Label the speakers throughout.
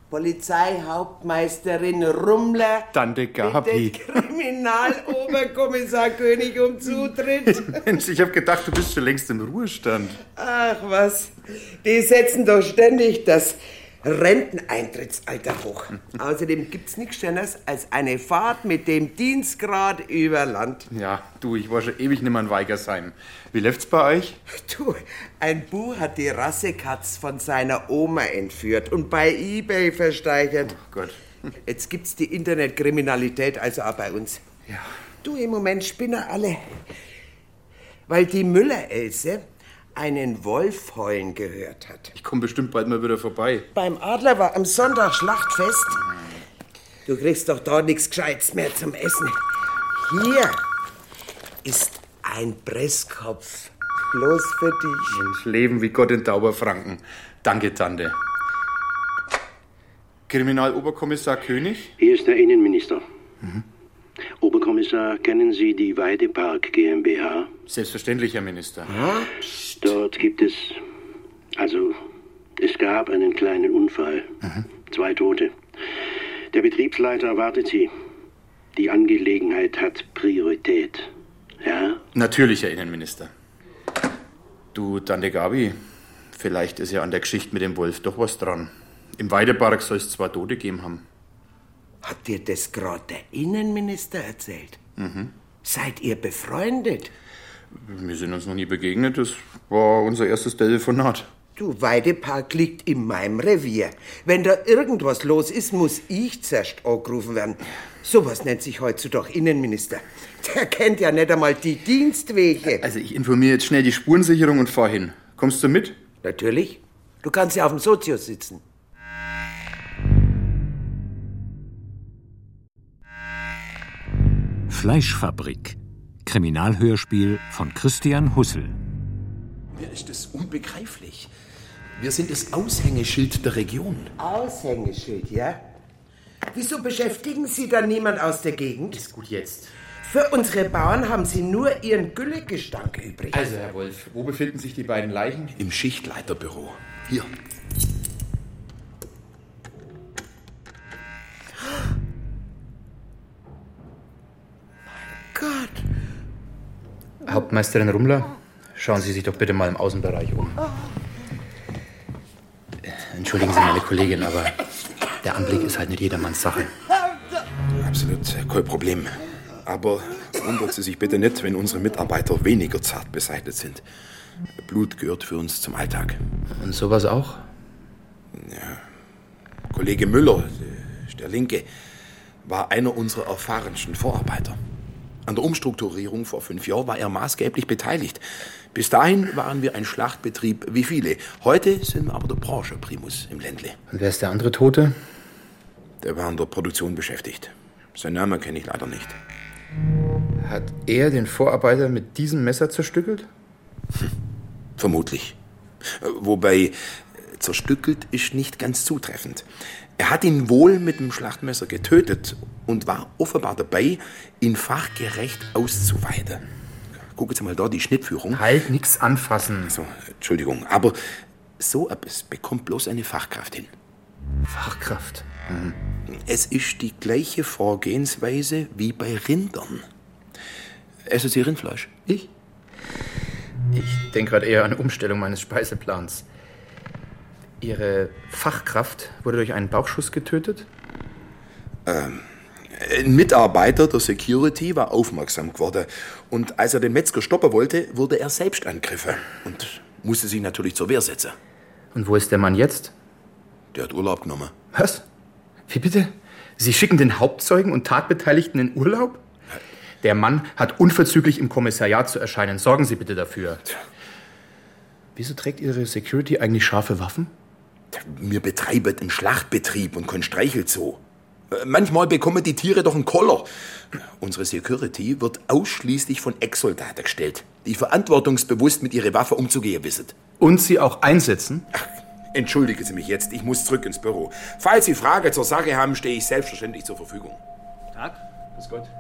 Speaker 1: Polizeihauptmeisterin Rummler
Speaker 2: Tante Gabi.
Speaker 1: bittet Kriminaloberkommissar König um Zutritt.
Speaker 2: Mensch, ich hab gedacht, du bist schon längst im Ruhestand.
Speaker 1: Ach was, die setzen doch ständig das Renteneintrittsalter hoch. Außerdem gibt's nichts Schöneres als eine Fahrt mit dem Dienstgrad über Land.
Speaker 2: Ja, du, ich war schon ewig nimmer in Weigersheim. Wie läuft's bei euch?
Speaker 1: Du, ein Bu hat die Rassekatz von seiner Oma entführt und bei eBay versteigert.
Speaker 2: Oh Gott.
Speaker 1: Jetzt gibt's die Internetkriminalität also auch bei uns.
Speaker 2: Ja.
Speaker 1: Du, im Moment spinnen alle. Weil die Müller-Else einen Wolf heulen gehört hat.
Speaker 2: Ich komm bestimmt bald mal wieder vorbei.
Speaker 1: Beim Adler war am Sonntag Schlachtfest. Du kriegst doch da nichts Gescheites mehr zum Essen. Hier ist ein Presskopf. Bloß für dich.
Speaker 2: Mensch, leben wie Gott in Dauberfranken. Danke, Tante. Kriminaloberkommissar König?
Speaker 3: Hier ist der Innenminister. Oberkommissar, kennen Sie die Weidepark GmbH?
Speaker 2: Selbstverständlich, Herr Minister.
Speaker 3: Dort gibt es... es gab einen kleinen Unfall. 2 Tote. Der Betriebsleiter erwartet Sie. Die Angelegenheit hat Priorität. Ja?
Speaker 2: Natürlich, Herr Innenminister. Du, Tante Gabi, vielleicht ist ja an der Geschichte mit dem Wolf doch was dran. Im Weidepark soll es 2 Tote gegeben haben.
Speaker 1: Hat dir das gerade der Innenminister erzählt? Seid ihr befreundet?
Speaker 2: Wir sind uns noch nie begegnet, das war unser erstes Telefonat.
Speaker 1: Du, Weidepark liegt in meinem Revier. Wenn da irgendwas los ist, muss ich zuerst angerufen werden. Sowas nennt sich heutzutage Innenminister. Der kennt ja nicht einmal die Dienstwege.
Speaker 2: Also ich informiere jetzt schnell die Spurensicherung und fahr hin. Kommst du mit?
Speaker 1: Natürlich. Du kannst ja auf dem Sozius sitzen.
Speaker 4: Fleischfabrik. Kriminalhörspiel von Christian Hussel.
Speaker 5: Mir ist es unbegreiflich. Wir sind das Aushängeschild der Region.
Speaker 1: Aushängeschild, ja? Wieso beschäftigen Sie dann niemand aus der Gegend?
Speaker 2: Ist gut jetzt.
Speaker 1: Für unsere Bauern haben Sie nur Ihren Güllegestank übrig.
Speaker 2: Also, Herr Wolf, wo befinden sich die beiden Leichen?
Speaker 5: Im Schichtleiterbüro. Hier.
Speaker 1: Gott.
Speaker 2: Hauptmeisterin Rummler, schauen Sie sich doch bitte mal im Außenbereich um. Entschuldigen Sie meine Kollegin, aber der Anblick ist halt nicht jedermanns Sache.
Speaker 5: Absolut kein Problem. Aber wundert Sie sich bitte nicht, wenn unsere Mitarbeiter weniger zart beseitigt sind. Blut gehört für uns zum Alltag.
Speaker 2: Und sowas auch?
Speaker 5: Kollege Müller, der Linke, war einer unserer erfahrensten Vorarbeiter. An der Umstrukturierung vor 5 Jahren war er maßgeblich beteiligt. Bis dahin waren wir ein Schlachtbetrieb wie viele. Heute sind wir aber der Branchenprimus im Ländle.
Speaker 2: Und wer ist der andere Tote?
Speaker 5: Der war an der Produktion beschäftigt. Seinen Namen kenne ich leider nicht.
Speaker 2: Hat er den Vorarbeiter mit diesem Messer zerstückelt?
Speaker 5: Vermutlich. Wobei, zerstückelt ist nicht ganz zutreffend. Er hat ihn wohl mit dem Schlachtmesser getötet und war offenbar dabei, ihn fachgerecht auszuweiden. Gucken Sie mal da, die Schnittführung.
Speaker 2: Halt, nix anfassen.
Speaker 5: Also, Entschuldigung, aber so etwas bekommt bloß eine Fachkraft hin.
Speaker 2: Fachkraft?
Speaker 5: Es ist die gleiche Vorgehensweise wie bei Rindern. Essen Sie Rindfleisch?
Speaker 2: Ich denke gerade eher an eine Umstellung meines Speiseplans. Ihre Fachkraft wurde durch einen Bauchschuss getötet?
Speaker 5: Ein Mitarbeiter der Security war aufmerksam geworden. Und als er den Metzger stoppen wollte, wurde er selbst angegriffen. Und musste sich natürlich zur Wehr setzen.
Speaker 2: Und wo ist der Mann jetzt?
Speaker 5: Der hat Urlaub genommen.
Speaker 2: Was? Wie bitte? Sie schicken den Hauptzeugen und Tatbeteiligten in Urlaub? Der Mann hat unverzüglich im Kommissariat zu erscheinen. Sorgen Sie bitte dafür. Wieso trägt Ihre Security eigentlich scharfe Waffen?
Speaker 5: Wir betreiben einen Schlachtbetrieb und kein Streichelzoo. Manchmal bekommen die Tiere doch einen Koller. Unsere Security wird ausschließlich von Ex-Soldaten gestellt, die verantwortungsbewusst mit ihrer Waffe umzugehen wissen.
Speaker 2: Und sie auch einsetzen?
Speaker 5: Entschuldigen Sie mich jetzt, ich muss zurück ins Büro. Falls Sie Fragen zur Sache haben, stehe ich selbstverständlich zur Verfügung.
Speaker 6: Tag. Grüß Gott.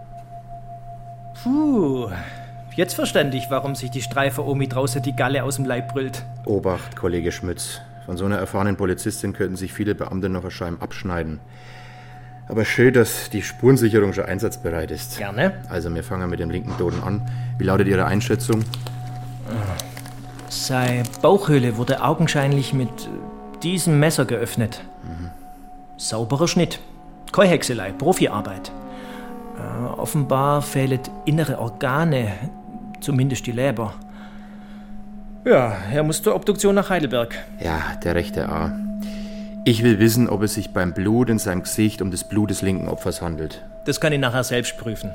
Speaker 6: Puh, jetzt verständ ich, warum sich die Streifer-Omi draußen die Galle aus dem Leib brüllt.
Speaker 2: Obacht, Kollege Schmitz. Von so einer erfahrenen Polizistin könnten sich viele Beamte noch ein Scheim abschneiden. Aber schön, dass die Spurensicherung schon einsatzbereit ist.
Speaker 7: Gerne.
Speaker 2: Also, wir fangen mit dem linken Toten an. Wie lautet Ihre Einschätzung?
Speaker 7: Seine Bauchhöhle wurde augenscheinlich mit diesem Messer geöffnet. Sauberer Schnitt. Keine Hexelei, Profiarbeit. Offenbar fehlen innere Organe, zumindest die Leber. Ja, er muss zur Obduktion nach Heidelberg.
Speaker 2: Ja, der rechte A. Ich will wissen, ob es sich beim Blut in seinem Gesicht um das Blut des linken Opfers handelt.
Speaker 7: Das kann ich nachher selbst prüfen.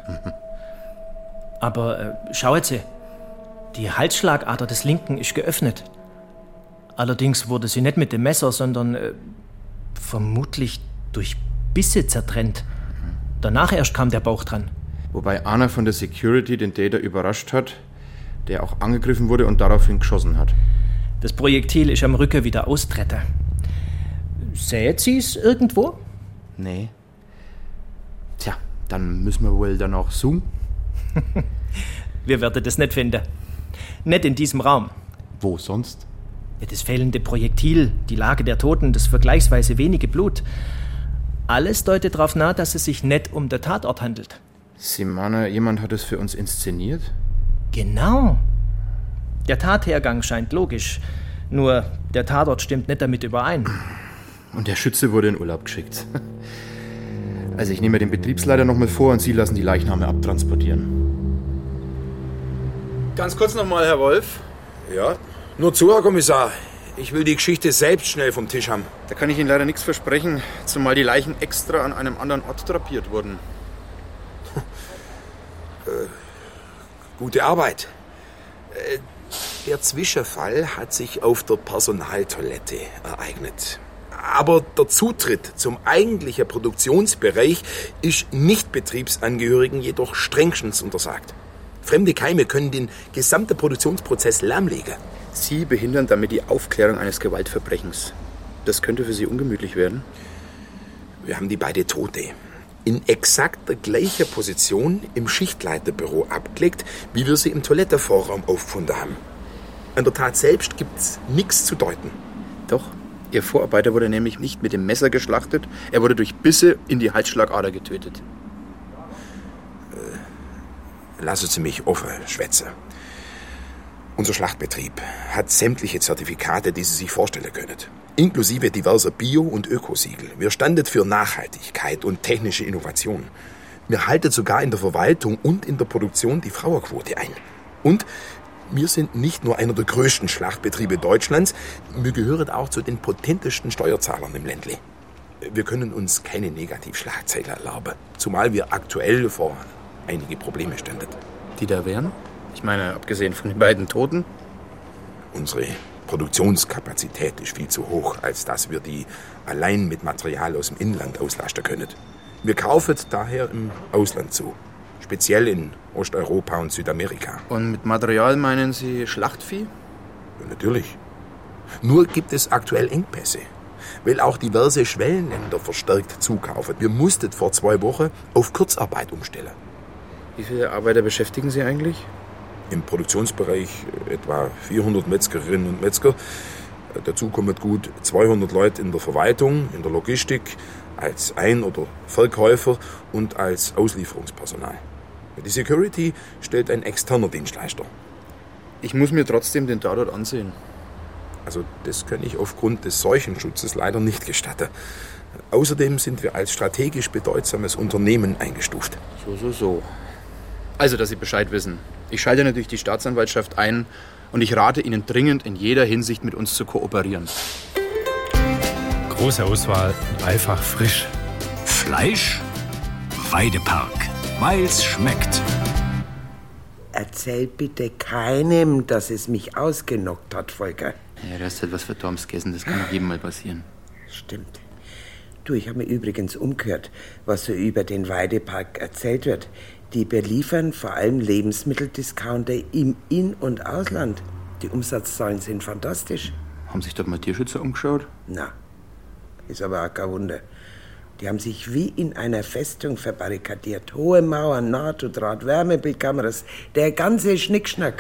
Speaker 7: Aber schau jetzt, die Halsschlagader des Linken ist geöffnet. Allerdings wurde sie nicht mit dem Messer, sondern vermutlich durch Bisse zertrennt. Danach erst kam der Bauch dran.
Speaker 2: Wobei einer von der Security den Täter überrascht hat, der auch angegriffen wurde und daraufhin geschossen hat.
Speaker 7: Das Projektil ist am Rücken wieder austreten. Seht Sie es irgendwo?
Speaker 2: Nee. Tja, dann müssen wir wohl danach suchen.
Speaker 7: Wir werden das nicht finden. Nicht in diesem Raum.
Speaker 2: Wo sonst?
Speaker 7: Ja, das fehlende Projektil, die Lage der Toten, das vergleichsweise wenige Blut. Alles deutet darauf nahe, dass es sich nicht um den Tatort handelt.
Speaker 2: Sie meinen, jemand hat es für uns inszeniert?
Speaker 7: Genau. Der Tathergang scheint logisch. Nur der Tatort stimmt nicht damit überein.
Speaker 2: Und der Schütze wurde in Urlaub geschickt. Also ich nehme den Betriebsleiter noch mal vor und Sie lassen die Leichname abtransportieren.
Speaker 5: Ganz kurz noch mal, Herr Wolf. Ja, nur zu, Herr Kommissar. Ich will die Geschichte selbst schnell vom Tisch haben.
Speaker 2: Da kann ich Ihnen leider nichts versprechen, zumal die Leichen extra an einem anderen Ort drapiert wurden.
Speaker 5: Gute Arbeit. Der Zwischenfall hat sich auf der Personaltoilette ereignet. Aber der Zutritt zum eigentlichen Produktionsbereich ist Nicht-Betriebsangehörigen jedoch strengstens untersagt. Fremde Keime können den gesamten Produktionsprozess lahmlegen.
Speaker 2: Sie behindern damit die Aufklärung eines Gewaltverbrechens. Das könnte für Sie ungemütlich werden.
Speaker 5: Wir haben die beiden Tote in exakt der gleichen Position im Schichtleiterbüro abgelegt, wie wir sie im Toilettenvorraum aufgefunden haben. An der Tat selbst gibt's nichts zu deuten.
Speaker 2: Doch, Ihr Vorarbeiter wurde nämlich nicht mit dem Messer geschlachtet, er wurde durch Bisse in die Halsschlagader getötet.
Speaker 5: Lassen Sie mich offen schwätzen. Unser Schlachtbetrieb hat sämtliche Zertifikate, die Sie sich vorstellen können. Inklusive diverser Bio- und Ökosiegel. Wir standen für Nachhaltigkeit und technische Innovation. Wir halten sogar in der Verwaltung und in der Produktion die Frauenquote ein. Und wir sind nicht nur einer der größten Schlachtbetriebe Deutschlands, wir gehören auch zu den potentesten Steuerzahlern im Ländle. Wir können uns keine Negativschlagzeilen erlauben, zumal wir aktuell vor einige Probleme standen.
Speaker 2: Die da wären? Ich meine, abgesehen von den beiden Toten?
Speaker 5: Unsere Produktionskapazität ist viel zu hoch, als dass wir die allein mit Material aus dem Inland auslasten können. Wir kaufen daher im Ausland zu. Speziell in Osteuropa und Südamerika.
Speaker 2: Und mit Material meinen Sie Schlachtvieh?
Speaker 5: Ja, natürlich. Nur gibt es aktuell Engpässe, weil auch diverse Schwellenländer verstärkt zukaufen. Wir mussten vor 2 Wochen auf Kurzarbeit umstellen.
Speaker 2: Wie viele Arbeiter beschäftigen Sie eigentlich?
Speaker 5: Im Produktionsbereich etwa 400 Metzgerinnen und Metzger. Dazu kommen gut 200 Leute in der Verwaltung, in der Logistik, als Ein- oder Verkäufer und als Auslieferungspersonal. Die Security stellt ein externer Dienstleister.
Speaker 2: Ich muss mir trotzdem den Tatort ansehen.
Speaker 5: Also das kann ich aufgrund des Seuchenschutzes leider nicht gestatten. Außerdem sind wir als strategisch bedeutsames Unternehmen eingestuft.
Speaker 2: So. Also, dass Sie Bescheid wissen. Ich schalte natürlich die Staatsanwaltschaft ein und ich rate Ihnen dringend, in jeder Hinsicht mit uns zu kooperieren.
Speaker 8: Große Auswahl, einfach frisch.
Speaker 4: Fleisch? Weidepark. Weil's schmeckt.
Speaker 1: Erzähl bitte keinem, dass es mich ausgenockt hat, Volker.
Speaker 2: Ja, du hast halt was Verdorbens gegessen, das kann auch jedem mal passieren.
Speaker 1: Stimmt. Du, ich habe mir übrigens umgehört, was so über den Weidepark erzählt wird. Die beliefern vor allem Lebensmitteldiscounter im In- und Ausland. Die Umsatzzahlen sind fantastisch.
Speaker 2: Haben sich dort mal Tierschützer umgeschaut?
Speaker 1: Na, ist aber auch kein Wunder. Die haben sich wie in einer Festung verbarrikadiert. Hohe Mauern, NATO-Draht, Wärmebildkameras, der ganze Schnickschnack.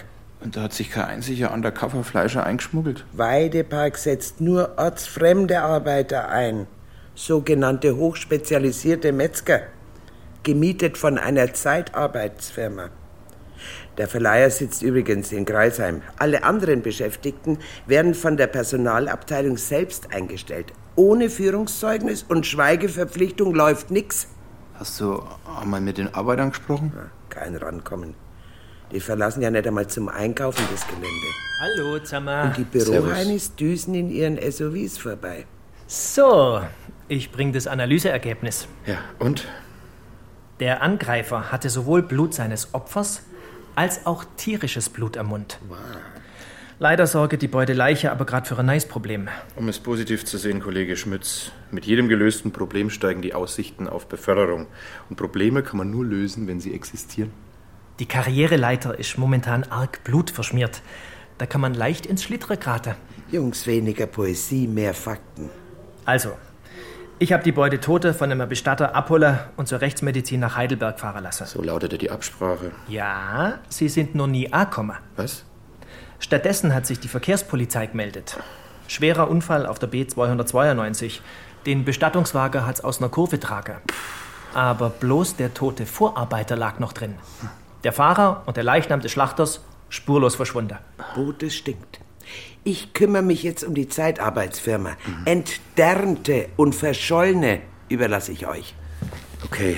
Speaker 2: Und da hat sich kein einziger Undercover-Fleischer eingeschmuggelt.
Speaker 1: Weidepark setzt nur ortsfremde Arbeiter ein. Sogenannte hochspezialisierte Metzger. Gemietet von einer Zeitarbeitsfirma. Der Verleiher sitzt übrigens in Greilsheim. Alle anderen Beschäftigten werden von der Personalabteilung selbst eingestellt. Ohne Führungszeugnis und Schweigeverpflichtung läuft nix.
Speaker 2: Hast du einmal mit den Arbeitern gesprochen?
Speaker 1: Ja, kein Rankommen. Die verlassen ja nicht einmal zum Einkaufen das Gelände.
Speaker 7: Hallo zusammen.
Speaker 1: Und die Büroheinis düsen in ihren SUVs vorbei.
Speaker 7: So, ich bringe das Analyseergebnis.
Speaker 2: Ja, und?
Speaker 7: Der Angreifer hatte sowohl Blut seines Opfers als auch tierisches Blut am Mund.
Speaker 1: Wow.
Speaker 7: Leider sorge die Beuteleiche aber gerade für ein neues Problem.
Speaker 2: Um es positiv zu sehen, Kollege Schmitz, mit jedem gelösten Problem steigen die Aussichten auf Beförderung. Und Probleme kann man nur lösen, wenn sie existieren.
Speaker 7: Die Karriereleiter ist momentan arg blutverschmiert. Da kann man leicht ins Schlittere geraten.
Speaker 1: Jungs, weniger Poesie, mehr Fakten.
Speaker 7: Also, ich habe die Beute Tote von einem Bestatter abholen und zur Rechtsmedizin nach Heidelberg fahren lassen.
Speaker 2: So lautete die Absprache.
Speaker 7: Ja, sie sind noch nie angekommen.
Speaker 2: Was?
Speaker 7: Stattdessen hat sich die Verkehrspolizei gemeldet. Schwerer Unfall auf der B292. Den Bestattungswagen hat's aus einer Kurve tragen. Aber bloß der tote Vorarbeiter lag noch drin. Der Fahrer und der Leichnam des Schlachters spurlos verschwunden.
Speaker 1: Bote stinkt. Ich kümmere mich jetzt um die Zeitarbeitsfirma. Enternte und Verschollene überlasse ich euch.
Speaker 2: Okay.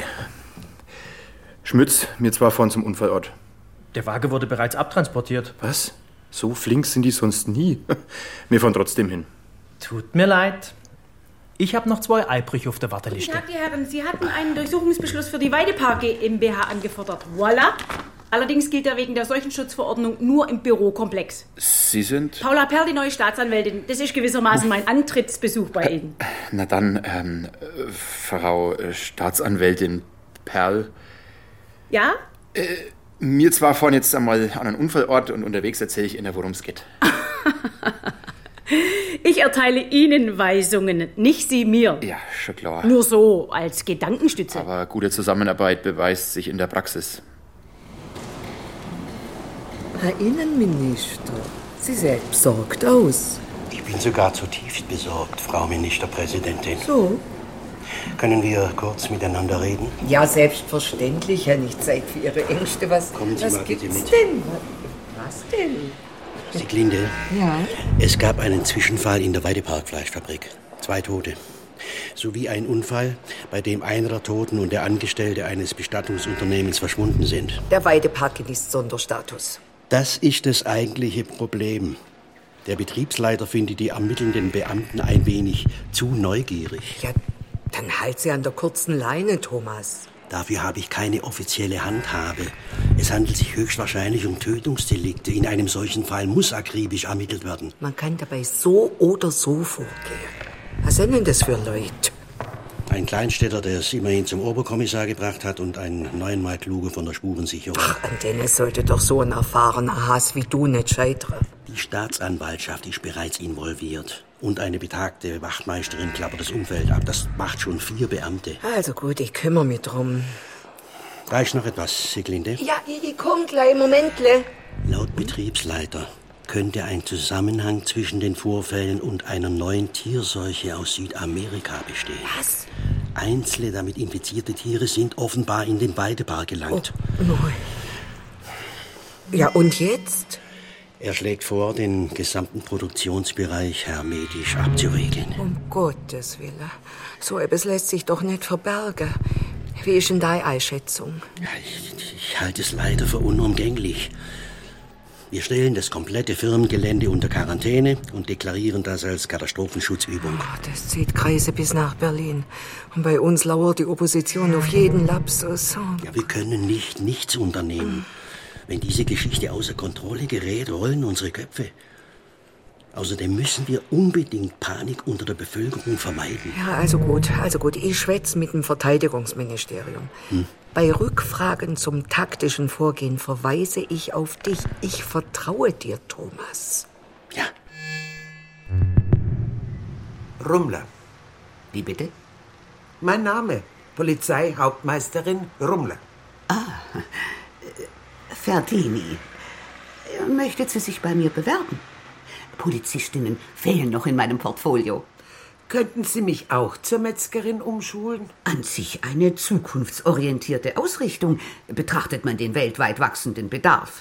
Speaker 2: Schmitz, mir zwar vorhin zum Unfallort.
Speaker 7: Der Wagen wurde bereits abtransportiert.
Speaker 2: Was? So flink sind die sonst nie. Wir fahren trotzdem hin.
Speaker 7: Tut mir leid. Ich habe noch 2 Eibrüche auf der Warteliste.
Speaker 9: Guten Tag, die Herren. Sie hatten einen Durchsuchungsbeschluss für die Weidepark GmbH angefordert. Voilà. Allerdings gilt er wegen der Seuchenschutzverordnung nur im Bürokomplex.
Speaker 2: Sie sind?
Speaker 9: Paula Perl, die neue Staatsanwältin. Das ist gewissermaßen mein Antrittsbesuch bei Ihnen.
Speaker 2: Na dann, Frau Staatsanwältin Perl.
Speaker 9: Ja?
Speaker 2: Mir zwar fahren jetzt einmal an einen Unfallort und unterwegs erzähle ich Ihnen, worum es geht.
Speaker 9: Ich erteile Ihnen Weisungen, nicht Sie mir.
Speaker 2: Ja, schon klar.
Speaker 9: Nur so, als Gedankenstütze.
Speaker 2: Aber gute Zusammenarbeit beweist sich in der Praxis.
Speaker 10: Herr Innenminister, Sie sehen besorgt aus.
Speaker 3: Ich bin sogar zutiefst besorgt, Frau Ministerpräsidentin.
Speaker 10: So?
Speaker 3: Können wir kurz miteinander reden?
Speaker 10: Ja, selbstverständlich, Herr Nicht-Zeit für Ihre Ängste.
Speaker 3: Kommen Sie mal bitte
Speaker 10: gibt's
Speaker 3: mit.
Speaker 10: denn? Was denn?
Speaker 3: Sieglinde,
Speaker 10: Ja?
Speaker 3: es gab einen Zwischenfall in der Weidepark-Fleischfabrik. 2 Tote. Sowie ein Unfall, bei dem einer der Toten und der Angestellte eines Bestattungsunternehmens verschwunden sind.
Speaker 10: Der Weidepark genießt Sonderstatus.
Speaker 3: Das ist das eigentliche Problem. Der Betriebsleiter findet die ermittelnden Beamten ein wenig zu neugierig.
Speaker 10: Ja, dann halt sie an der kurzen Leine, Thomas.
Speaker 3: Dafür habe ich keine offizielle Handhabe. Es handelt sich höchstwahrscheinlich um Tötungsdelikte. In einem solchen Fall muss akribisch ermittelt werden.
Speaker 10: Man kann dabei so oder so vorgehen. Was sind denn das für Leute?
Speaker 3: Ein Kleinstädter, der es immerhin zum Oberkommissar gebracht hat, und ein 9-mal Kluge von der Spurensicherung.
Speaker 10: Ach, an denen sollte doch so ein erfahrener Haas wie du nicht scheitern.
Speaker 3: Die Staatsanwaltschaft ist bereits involviert. Und eine betagte Wachtmeisterin klappert das Umfeld ab. Das macht schon 4 Beamte.
Speaker 10: Also gut, ich kümmere mich drum.
Speaker 3: Da ist noch etwas, Sieglinde.
Speaker 10: Ja, ich komm gleich, Momentle.
Speaker 3: Laut Betriebsleiter könnte ein Zusammenhang zwischen den Vorfällen und einer neuen Tierseuche aus Südamerika bestehen.
Speaker 10: Was?
Speaker 3: Einzelne damit infizierte Tiere sind offenbar in den Weidepark gelangt.
Speaker 10: Oh, nein. Ja, und jetzt?
Speaker 3: Er schlägt vor, den gesamten Produktionsbereich hermetisch abzuriegeln.
Speaker 10: Um Gottes Willen. So etwas lässt sich doch nicht verbergen. Wie ist denn deine Einschätzung?
Speaker 3: Ja, ich halte es leider für unumgänglich. Wir stellen das komplette Firmengelände unter Quarantäne und deklarieren das als Katastrophenschutzübung.
Speaker 10: Oh, das zieht Kreise bis nach Berlin. Und bei uns lauert die Opposition auf jeden Lapsus.
Speaker 3: Ja, wir können nichts unternehmen. Wenn diese Geschichte außer Kontrolle gerät, rollen unsere Köpfe. Außerdem müssen wir unbedingt Panik unter der Bevölkerung vermeiden.
Speaker 10: Ja, also gut. Ich schwätze mit dem Verteidigungsministerium. Bei Rückfragen zum taktischen Vorgehen verweise ich auf dich. Ich vertraue dir, Thomas.
Speaker 3: Ja.
Speaker 1: Rummler.
Speaker 10: Wie bitte?
Speaker 1: Mein Name. Polizeihauptmeisterin Rummler.
Speaker 11: Fertini. Möchte sie sich bei mir bewerben? Polizistinnen fehlen noch in meinem Portfolio.
Speaker 1: Könnten Sie mich auch zur Metzgerin umschulen?
Speaker 11: An sich eine zukunftsorientierte Ausrichtung, betrachtet man den weltweit wachsenden Bedarf.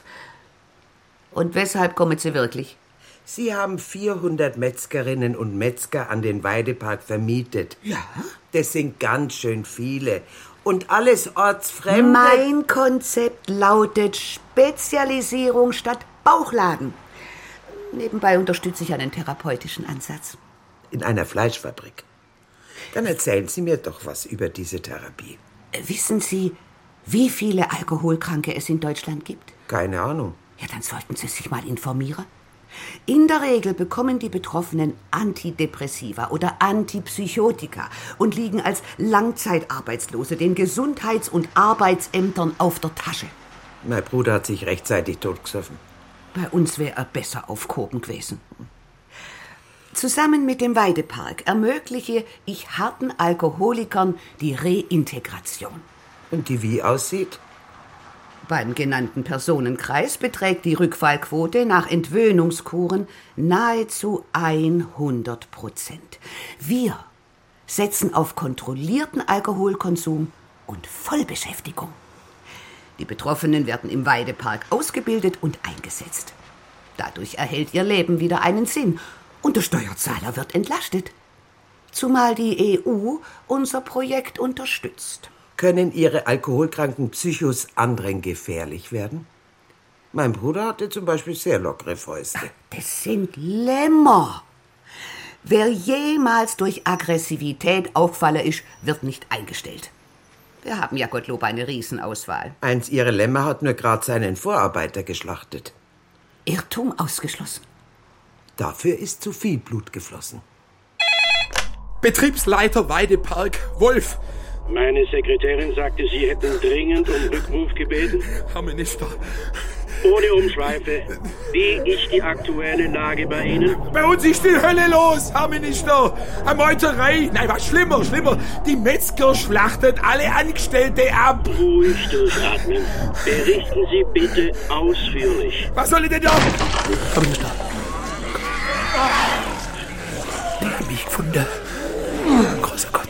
Speaker 11: Und weshalb kommen Sie wirklich?
Speaker 1: Sie haben 400 Metzgerinnen und Metzger an den Weidepark vermietet.
Speaker 11: Ja?
Speaker 1: Das sind ganz schön viele. Und alles ortsfremde.
Speaker 11: Mein Konzept lautet Spezialisierung statt Bauchladen. Nebenbei unterstütze ich einen therapeutischen Ansatz.
Speaker 1: In einer Fleischfabrik. Dann erzählen Sie mir doch was über diese Therapie.
Speaker 11: Wissen Sie, wie viele Alkoholkranke es in Deutschland gibt?
Speaker 1: Keine Ahnung.
Speaker 11: Ja, dann sollten Sie sich mal informieren. In der Regel bekommen die Betroffenen Antidepressiva oder Antipsychotika und liegen als Langzeitarbeitslose den Gesundheits- und Arbeitsämtern auf der Tasche.
Speaker 1: Mein Bruder hat sich rechtzeitig totgesoffen.
Speaker 11: Bei uns wäre er besser aufgehoben gewesen. Zusammen mit dem Weidepark ermögliche ich harten Alkoholikern die Reintegration.
Speaker 1: Und die wie aussieht?
Speaker 11: Beim genannten Personenkreis beträgt die Rückfallquote nach Entwöhnungskuren nahezu 100%. Wir setzen auf kontrollierten Alkoholkonsum und Vollbeschäftigung. Die Betroffenen werden im Weidepark ausgebildet und eingesetzt. Dadurch erhält ihr Leben wieder einen Sinn und der Steuerzahler wird entlastet. Zumal die EU unser Projekt unterstützt.
Speaker 1: Können Ihre alkoholkranken Psychos anderen gefährlich werden? Mein Bruder hatte zum Beispiel sehr lockere Fäuste.
Speaker 11: Das sind Lämmer. Wer jemals durch Aggressivität Auffallen ist, wird nicht eingestellt. Wir haben ja Gottlob eine Riesenauswahl.
Speaker 1: Eins Ihrer Lämmer hat nur gerade seinen Vorarbeiter geschlachtet.
Speaker 11: Irrtum ausgeschlossen.
Speaker 1: Dafür ist zu viel Blut geflossen.
Speaker 5: Betriebsleiter Weidepark, Wolf.
Speaker 12: Meine Sekretärin sagte, Sie hätten dringend um Rückruf gebeten.
Speaker 5: Herr Minister.
Speaker 12: Ohne Umschweife. Wie ist die aktuelle Lage bei Ihnen?
Speaker 5: Bei uns ist die Hölle los, Herr Minister. Eine Meuterei. Nein, was schlimmer. Die Metzger schlachtet alle Angestellte ab.
Speaker 12: Ruhig durchatmen. Berichten Sie bitte ausführlich.
Speaker 5: Was soll ich denn da?
Speaker 2: Herr Minister. Die haben mich gefunden. Großer Gott.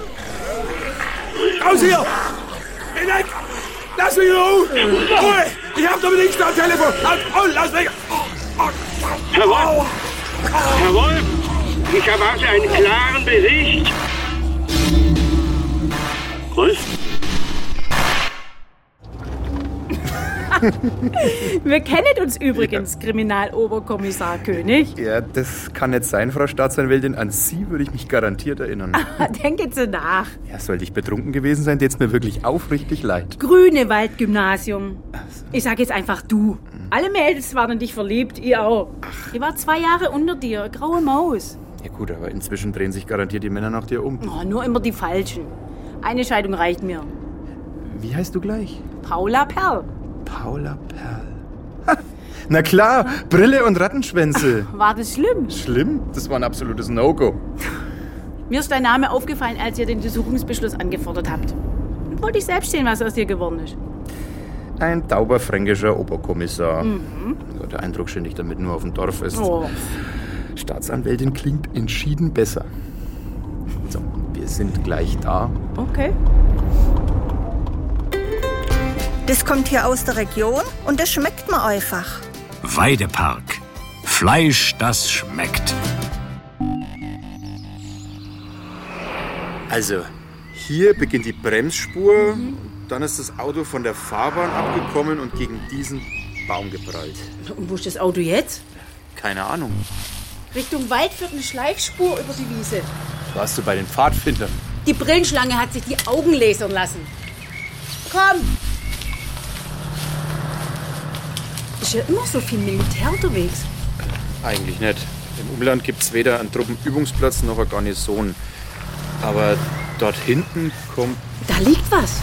Speaker 5: Raus hier! Geh weg! Lass mich in Ruhe! Ich hab doch nichts am Telefon! Oh, lass mich!
Speaker 12: Herr Wolf! Herr Wolf! Ich erwarte einen klaren Bericht! Wolf?
Speaker 9: Wir kennen uns übrigens, Kriminaloberkommissar König.
Speaker 2: Ja, das kann nicht sein, Frau Staatsanwältin. An Sie würde ich mich garantiert erinnern.
Speaker 9: Denken Sie nach.
Speaker 2: Ja, sollte ich betrunken gewesen sein, tät's mir wirklich aufrichtig leid.
Speaker 9: Grünewald-Gymnasium. Ich sag jetzt einfach du. Alle Mädels waren in dich verliebt, ich auch. Ich war 2 Jahre unter dir, graue Maus.
Speaker 2: Ja gut, aber inzwischen drehen sich garantiert die Männer nach dir um.
Speaker 9: Oh, nur immer die Falschen. Eine Scheidung reicht mir.
Speaker 2: Wie heißt du gleich?
Speaker 9: Paula Perl.
Speaker 2: Paula Perl. Na klar, Brille und Rattenschwänze.
Speaker 9: War das schlimm?
Speaker 2: Schlimm? Das war ein absolutes No-Go.
Speaker 9: Mir ist dein Name aufgefallen, als ihr den Durchsuchungsbeschluss angefordert habt. Und wollte ich selbst sehen, was aus dir geworden ist.
Speaker 2: Ein tauberfränkischer Oberkommissar. Ja, der Eindruck schindigt damit nur auf dem Dorf ist.
Speaker 9: Oh.
Speaker 2: Staatsanwältin klingt entschieden besser. So, wir sind gleich da.
Speaker 9: Okay.
Speaker 13: Das kommt hier aus der Region und das schmeckt mir einfach.
Speaker 4: Weidepark. Fleisch, das schmeckt.
Speaker 2: Also, hier beginnt die Bremsspur. Dann ist das Auto von der Fahrbahn abgekommen und gegen diesen Baum geprallt.
Speaker 9: Und wo ist das Auto jetzt?
Speaker 2: Keine Ahnung.
Speaker 9: Richtung Wald führt eine Schleichspur über die Wiese.
Speaker 2: Warst du bei den Pfadfindern?
Speaker 9: Die Brillenschlange hat sich die Augen lasern lassen. Komm! Ist ja immer so viel Militär unterwegs.
Speaker 2: Eigentlich nicht. Im Umland gibt es weder einen Truppenübungsplatz noch eine Garnison. Aber dort hinten kommt...
Speaker 9: Da liegt was.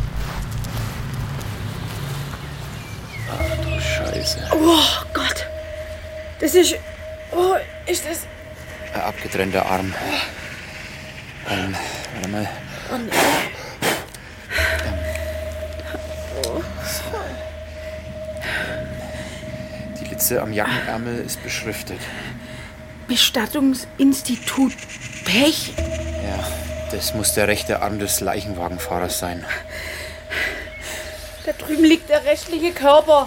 Speaker 2: Ach du Scheiße.
Speaker 9: Oh Gott. Das ist... Oh, ist das...
Speaker 2: Ein abgetrennter Arm. Warte mal.
Speaker 9: Oh nee.
Speaker 2: Spitze am Jackenärmel ist beschriftet.
Speaker 9: Bestattungsinstitut Pech?
Speaker 2: Ja, das muss der rechte Arm des Leichenwagenfahrers sein.
Speaker 9: Da drüben liegt der restliche Körper.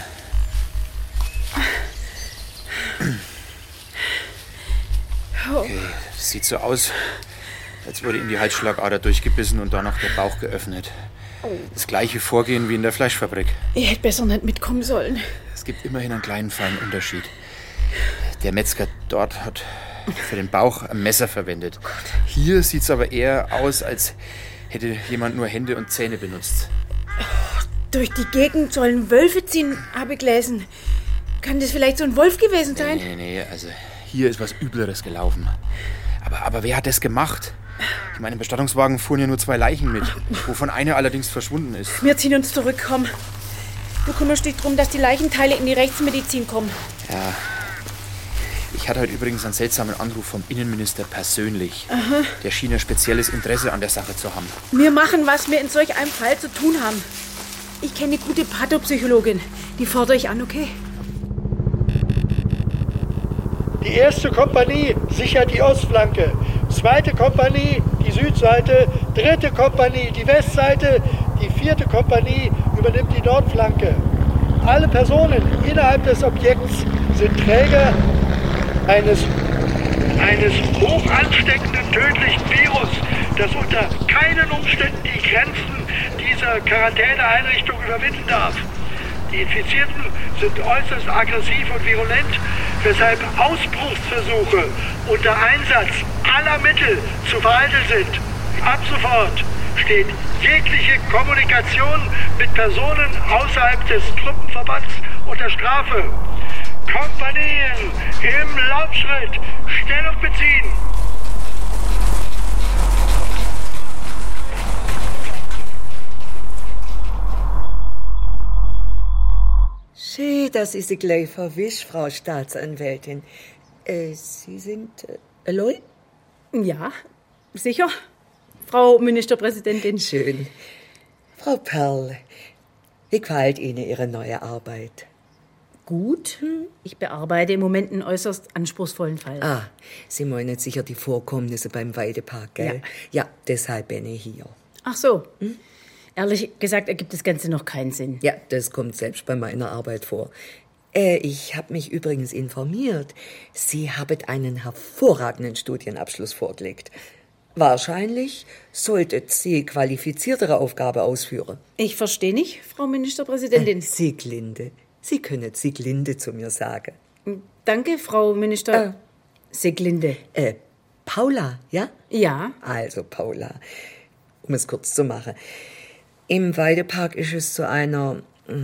Speaker 2: Okay, sieht so aus, als wurde ihm die Halsschlagader durchgebissen und danach der Bauch geöffnet. Das gleiche Vorgehen wie in der Fleischfabrik.
Speaker 9: Ich hätte besser nicht mitkommen sollen.
Speaker 2: Es gibt immerhin einen kleinen feinen Unterschied. Der Metzger dort hat für den Bauch ein Messer verwendet. Hier sieht es aber eher aus, als hätte jemand nur Hände und Zähne benutzt.
Speaker 9: Durch die Gegend sollen Wölfe ziehen, habe ich gelesen. Kann das vielleicht so ein Wolf gewesen sein?
Speaker 2: Nee, also hier ist was Übleres gelaufen. Aber wer hat das gemacht? Ich meine, im Bestattungswagen fuhren ja nur 2 Leichen mit, wovon eine allerdings verschwunden ist.
Speaker 9: Wir ziehen uns zurück, komm. Du kümmerst dich darum, dass die Leichenteile in die Rechtsmedizin kommen.
Speaker 2: Ja. Ich hatte heute übrigens einen seltsamen Anruf vom Innenminister persönlich.
Speaker 9: Aha.
Speaker 2: Der schien ein spezielles Interesse an der Sache zu haben.
Speaker 9: Wir machen, was wir in solch einem Fall zu tun haben. Ich kenne eine gute Pathopsychologin. Die fordere ich an, okay?
Speaker 14: Die 1. Kompanie sichert die Ostflanke, 2. Kompanie die Südseite, 3. Kompanie die Westseite, die 4. Kompanie übernimmt die Nordflanke. Alle Personen innerhalb des Objekts sind Träger eines hoch ansteckenden tödlichen Virus, das unter keinen Umständen die Grenzen dieser Quarantäneeinrichtung überwinden darf. Die Infizierten sind äußerst aggressiv und virulent, weshalb Ausbruchsversuche unter Einsatz aller Mittel zu vereiteln sind. Ab sofort steht jegliche Kommunikation mit Personen außerhalb des Truppenverbands unter Strafe. Kompanien im Laufschritt Stellung beziehen.
Speaker 10: Schön, dass ich Sie gleich verwisch, Frau Staatsanwältin. Sie sind Eloy?
Speaker 9: Ja, sicher. Frau Ministerpräsidentin.
Speaker 10: Schön. Frau Perl, wie gefällt Ihnen Ihre neue Arbeit?
Speaker 9: Gut. Ich bearbeite im Moment einen äußerst anspruchsvollen Fall.
Speaker 10: Ah, Sie meinen sicher die Vorkommnisse beim Weidepark, gell? Ja, deshalb bin ich hier.
Speaker 9: Ach so. Ehrlich gesagt ergibt das Ganze noch keinen Sinn.
Speaker 10: Ja, das kommt selbst bei meiner Arbeit vor. Ich habe mich übrigens informiert. Sie haben einen hervorragenden Studienabschluss vorgelegt. Wahrscheinlich solltet Sie qualifiziertere Aufgabe ausführen.
Speaker 9: Ich verstehe nicht, Frau Ministerpräsidentin.
Speaker 10: Sieglinde. Sie können Sieglinde zu mir sagen.
Speaker 9: Danke, Frau Minister... Sieglinde.
Speaker 10: Paula, ja?
Speaker 9: Ja.
Speaker 10: Also, Paula, um es kurz zu machen. Im Weidepark ist es zu einer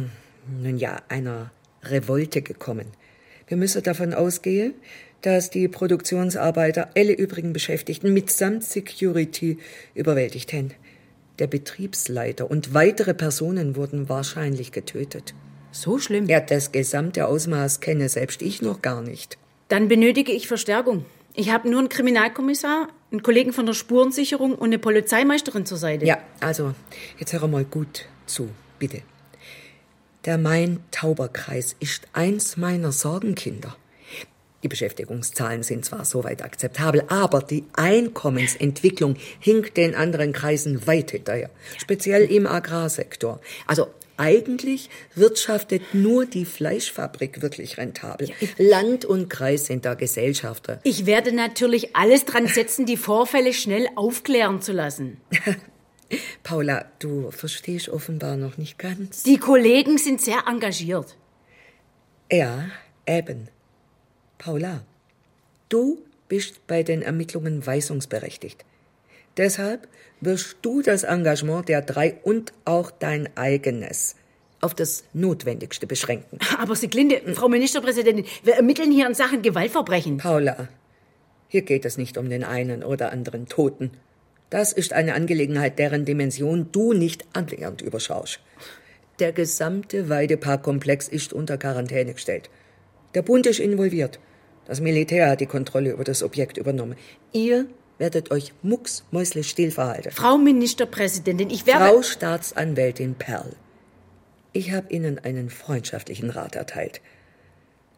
Speaker 10: Revolte gekommen. Wir müssen davon ausgehen, dass die Produktionsarbeiter alle übrigen Beschäftigten mitsamt Security überwältigt haben. Der Betriebsleiter und weitere Personen wurden wahrscheinlich getötet.
Speaker 9: So schlimm?
Speaker 10: Ja, das gesamte Ausmaß kenne selbst ich noch gar nicht.
Speaker 9: Dann benötige ich Verstärkung. Ich habe nur einen Kriminalkommissar, einen Kollegen von der Spurensicherung und eine Polizeimeisterin zur Seite.
Speaker 10: Ja, also, jetzt hör mal gut zu, bitte. Der Main-Tauber-Kreis ist eins meiner Sorgenkinder. Die Beschäftigungszahlen sind zwar soweit akzeptabel, aber die Einkommensentwicklung hinkt den anderen Kreisen weit hinterher. Speziell im Agrarsektor. Also eigentlich wirtschaftet nur die Fleischfabrik wirklich rentabel. Ja, Land und Kreis sind da Gesellschafter.
Speaker 9: Ich werde natürlich alles dran setzen, die Vorfälle schnell aufklären zu lassen.
Speaker 10: Paula, du verstehst offenbar noch nicht ganz.
Speaker 9: Die Kollegen sind sehr engagiert.
Speaker 10: Ja, eben. Paula, du bist bei den Ermittlungen weisungsberechtigt. Deshalb wirst du das Engagement der 3 und auch dein eigenes auf das Notwendigste beschränken.
Speaker 9: Aber Sieglinde, Frau Ministerpräsidentin, wir ermitteln hier in Sachen Gewaltverbrechen.
Speaker 10: Paula, hier geht es nicht um den einen oder anderen Toten. Das ist eine Angelegenheit, deren Dimension du nicht annähernd überschaust. Der gesamte Weideparkkomplex ist unter Quarantäne gestellt. Der Bund ist involviert. Das Militär hat die Kontrolle über das Objekt übernommen. Ihr werdet euch mucksmäusle-still verhalten.
Speaker 9: Frau Ministerpräsidentin, ich werde...
Speaker 10: Frau Staatsanwältin Perl, ich habe Ihnen einen freundschaftlichen Rat erteilt.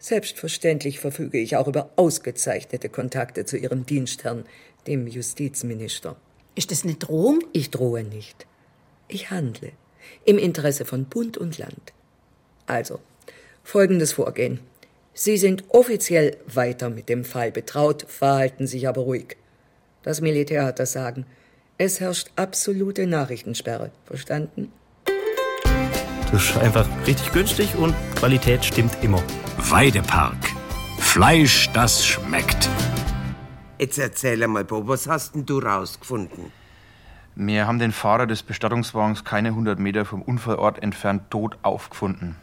Speaker 10: Selbstverständlich verfüge ich auch über ausgezeichnete Kontakte zu Ihrem Dienstherrn, dem Justizminister.
Speaker 15: Ist das eine Drohung?
Speaker 10: Ich drohe nicht. Ich handle. Im Interesse von Bund und Land. Also, folgendes Vorgehen. Sie sind offiziell weiter mit dem Fall betraut, verhalten sich aber ruhig. Das Militär hat das Sagen. Es herrscht absolute Nachrichtensperre. Verstanden?
Speaker 7: Das ist einfach richtig günstig und Qualität stimmt immer.
Speaker 4: Weidepark. Fleisch, das schmeckt.
Speaker 1: Jetzt erzähl einmal, Bob, was hast denn du rausgefunden?
Speaker 2: Wir haben den Fahrer des Bestattungswagens keine 100 Meter vom Unfallort entfernt tot aufgefunden.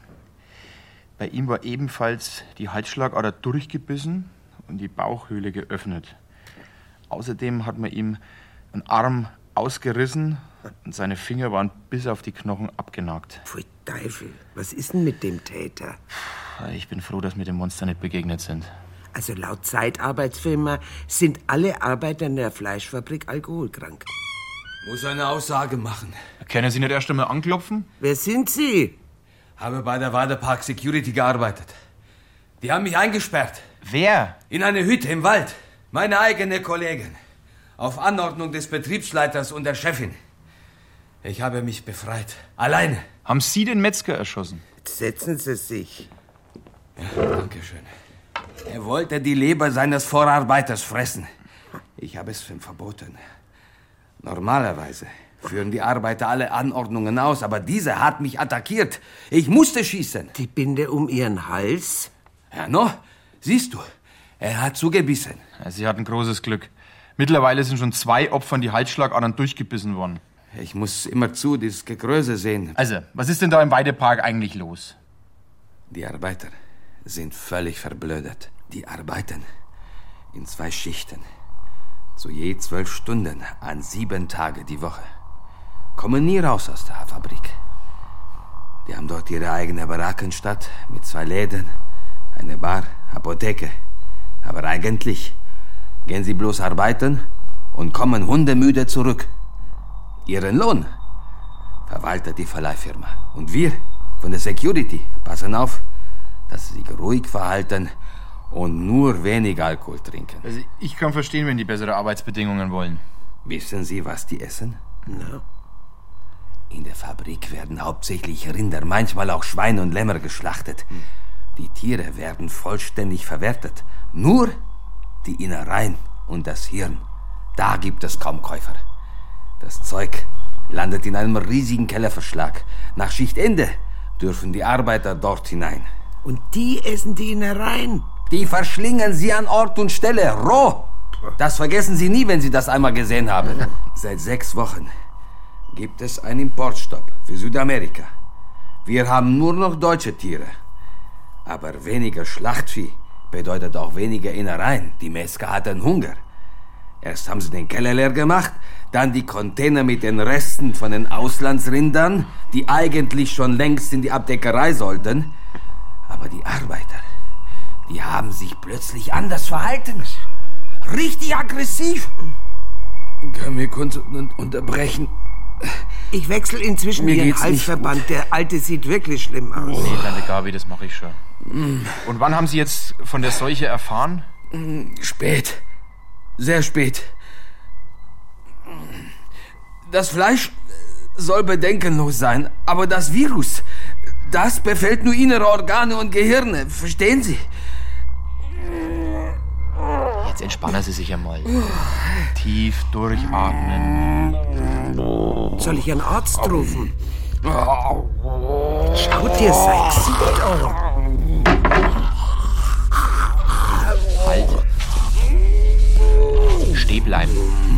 Speaker 2: Bei ihm war ebenfalls die Halsschlagader durchgebissen und die Bauchhöhle geöffnet. Außerdem hat man ihm einen Arm ausgerissen und seine Finger waren bis auf die Knochen abgenagt.
Speaker 1: Pfui Teufel, was ist denn mit dem Täter?
Speaker 2: Ich bin froh, dass wir dem Monster nicht begegnet sind.
Speaker 1: Also laut Zeitarbeitsfirma sind alle Arbeiter in der Fleischfabrik alkoholkrank.
Speaker 6: Muss eine Aussage machen.
Speaker 2: Können Sie nicht erst einmal anklopfen?
Speaker 1: Wer sind Sie?
Speaker 6: Habe bei der Weidepark Security gearbeitet. Die haben mich eingesperrt.
Speaker 2: Wer?
Speaker 6: In eine Hütte im Wald. Meine eigene Kollegin. Auf Anordnung des Betriebsleiters und der Chefin. Ich habe mich befreit. Alleine.
Speaker 2: Haben Sie den Metzger erschossen?
Speaker 1: Setzen Sie sich.
Speaker 6: Ja, danke schön. Er wollte die Leber seines Vorarbeiters fressen. Ich habe es ihm verboten. Normalerweise führen die Arbeiter alle Anordnungen aus, aber dieser hat mich attackiert. Ich musste schießen.
Speaker 1: Die Binde um Ihren Hals?
Speaker 6: Ja, no, siehst du, er hat zugebissen.
Speaker 2: Ja, Sie hatten großes Glück. Mittlerweile sind schon 2 Opfern die Halsschlagadern durchgebissen worden.
Speaker 6: Ich muss immerzu dieses Gegröße sehen.
Speaker 2: Also, was ist denn da im Weidepark eigentlich los?
Speaker 6: Die Arbeiter sind völlig verblödet. Die arbeiten in 2 Schichten. So je 12 Stunden an 7 Tage die Woche. Kommen nie raus aus der Fabrik. Die haben dort ihre eigene Barackenstadt mit 2 Läden, eine Bar, Apotheke. Aber eigentlich gehen sie bloß arbeiten und kommen hundemüde zurück. Ihren Lohn verwaltet die Verleihfirma. Und wir von der Security passen auf, dass sie sich ruhig verhalten und nur wenig Alkohol trinken.
Speaker 2: Also ich kann verstehen, wenn die bessere Arbeitsbedingungen wollen.
Speaker 6: Wissen Sie, was die essen?
Speaker 1: Na?
Speaker 6: In der Fabrik werden hauptsächlich Rinder, manchmal auch Schweine und Lämmer geschlachtet. Die Tiere werden vollständig verwertet. Nur die Innereien und das Hirn, da gibt es kaum Käufer. Das Zeug landet in einem riesigen Kellerverschlag. Nach Schichtende dürfen die Arbeiter dort hinein.
Speaker 1: Und die essen die Innereien?
Speaker 6: Die verschlingen sie an Ort und Stelle, roh. Das vergessen Sie nie, wenn Sie das einmal gesehen haben. Seit 6 Wochen gibt es einen Importstopp für Südamerika. Wir haben nur noch deutsche Tiere. Aber weniger Schlachtvieh bedeutet auch weniger Innereien. Die Metzger hatten Hunger. Erst haben sie den Keller leer gemacht, dann die Container mit den Resten von den Auslandsrindern, die eigentlich schon längst in die Abdeckerei sollten. Aber die Arbeiter, die haben sich plötzlich anders verhalten. Richtig aggressiv. Können wir kurz unterbrechen?
Speaker 1: Ich wechsle inzwischen Ihren Halsverband. Der alte sieht wirklich schlimm aus.
Speaker 2: Nee, Tante Gabi, das mache ich schon. Und wann haben Sie jetzt von der Seuche erfahren?
Speaker 6: Spät. Sehr spät. Das Fleisch soll bedenkenlos sein, aber das Virus, das befällt nur innere Organe und Gehirne. Verstehen Sie?
Speaker 2: Jetzt entspannen Sie sich einmal. Tief durchatmen.
Speaker 1: Soll ich einen Arzt rufen? Schaut dir sein Gesicht an.
Speaker 2: Halt. Steh bleiben.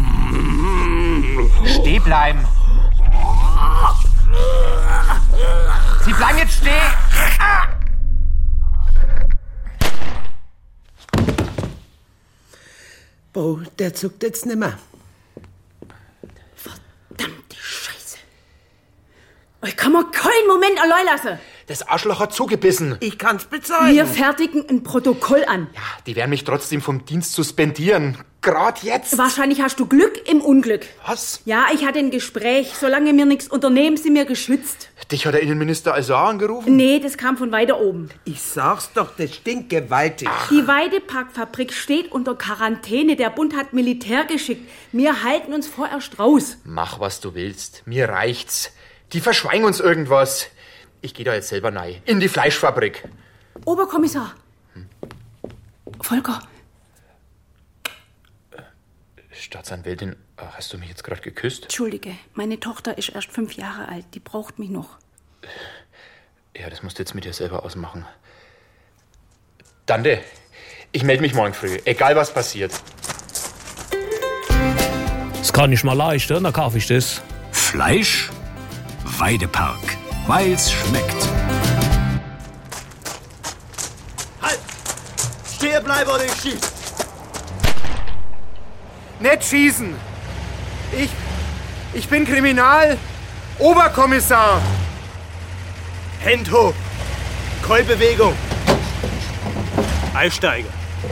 Speaker 2: Steh bleiben. Sie bleiben jetzt stehen.
Speaker 1: Bo, der zuckt jetzt nimmer.
Speaker 9: Verdammte Scheiße. Ich kann mir keinen Moment allein lassen.
Speaker 2: Das Arschloch hat zugebissen.
Speaker 1: Ich kann's bezeugen.
Speaker 9: Wir fertigen ein Protokoll an.
Speaker 2: Ja, die werden mich trotzdem vom Dienst suspendieren. Gerade jetzt.
Speaker 9: Wahrscheinlich hast du Glück im Unglück.
Speaker 2: Was?
Speaker 9: Ja, ich hatte ein Gespräch. Solange wir nichts unternehmen, sind wir geschützt.
Speaker 2: Dich hat der Innenminister also auch angerufen?
Speaker 9: Nee, das kam von weiter oben.
Speaker 1: Ich sag's doch, das stinkt gewaltig.
Speaker 9: Die Weideparkfabrik steht unter Quarantäne. Der Bund hat Militär geschickt. Wir halten uns vorerst raus.
Speaker 2: Mach, was du willst. Mir reicht's. Die verschweigen uns irgendwas. Ich geh da jetzt selber rein. In die Fleischfabrik.
Speaker 9: Oberkommissar. Volker.
Speaker 2: Staatsanwältin, hast du mich jetzt gerade geküsst?
Speaker 9: Entschuldige, meine Tochter ist erst 5 Jahre alt. Die braucht mich noch.
Speaker 2: Ja, das musst du jetzt mit dir selber ausmachen. Dante, ich melde mich morgen früh. Egal, was passiert.
Speaker 4: Das kann ich mal leisten, dann kaufe ich das. Fleisch, Weidepark, weil's schmeckt.
Speaker 15: Halt! Stehen bleiben oder ich schieß!
Speaker 2: Nicht schießen! Ich bin Kriminal-Oberkommissar!
Speaker 15: Hand hoch! Keulbewegung! Einsteigen!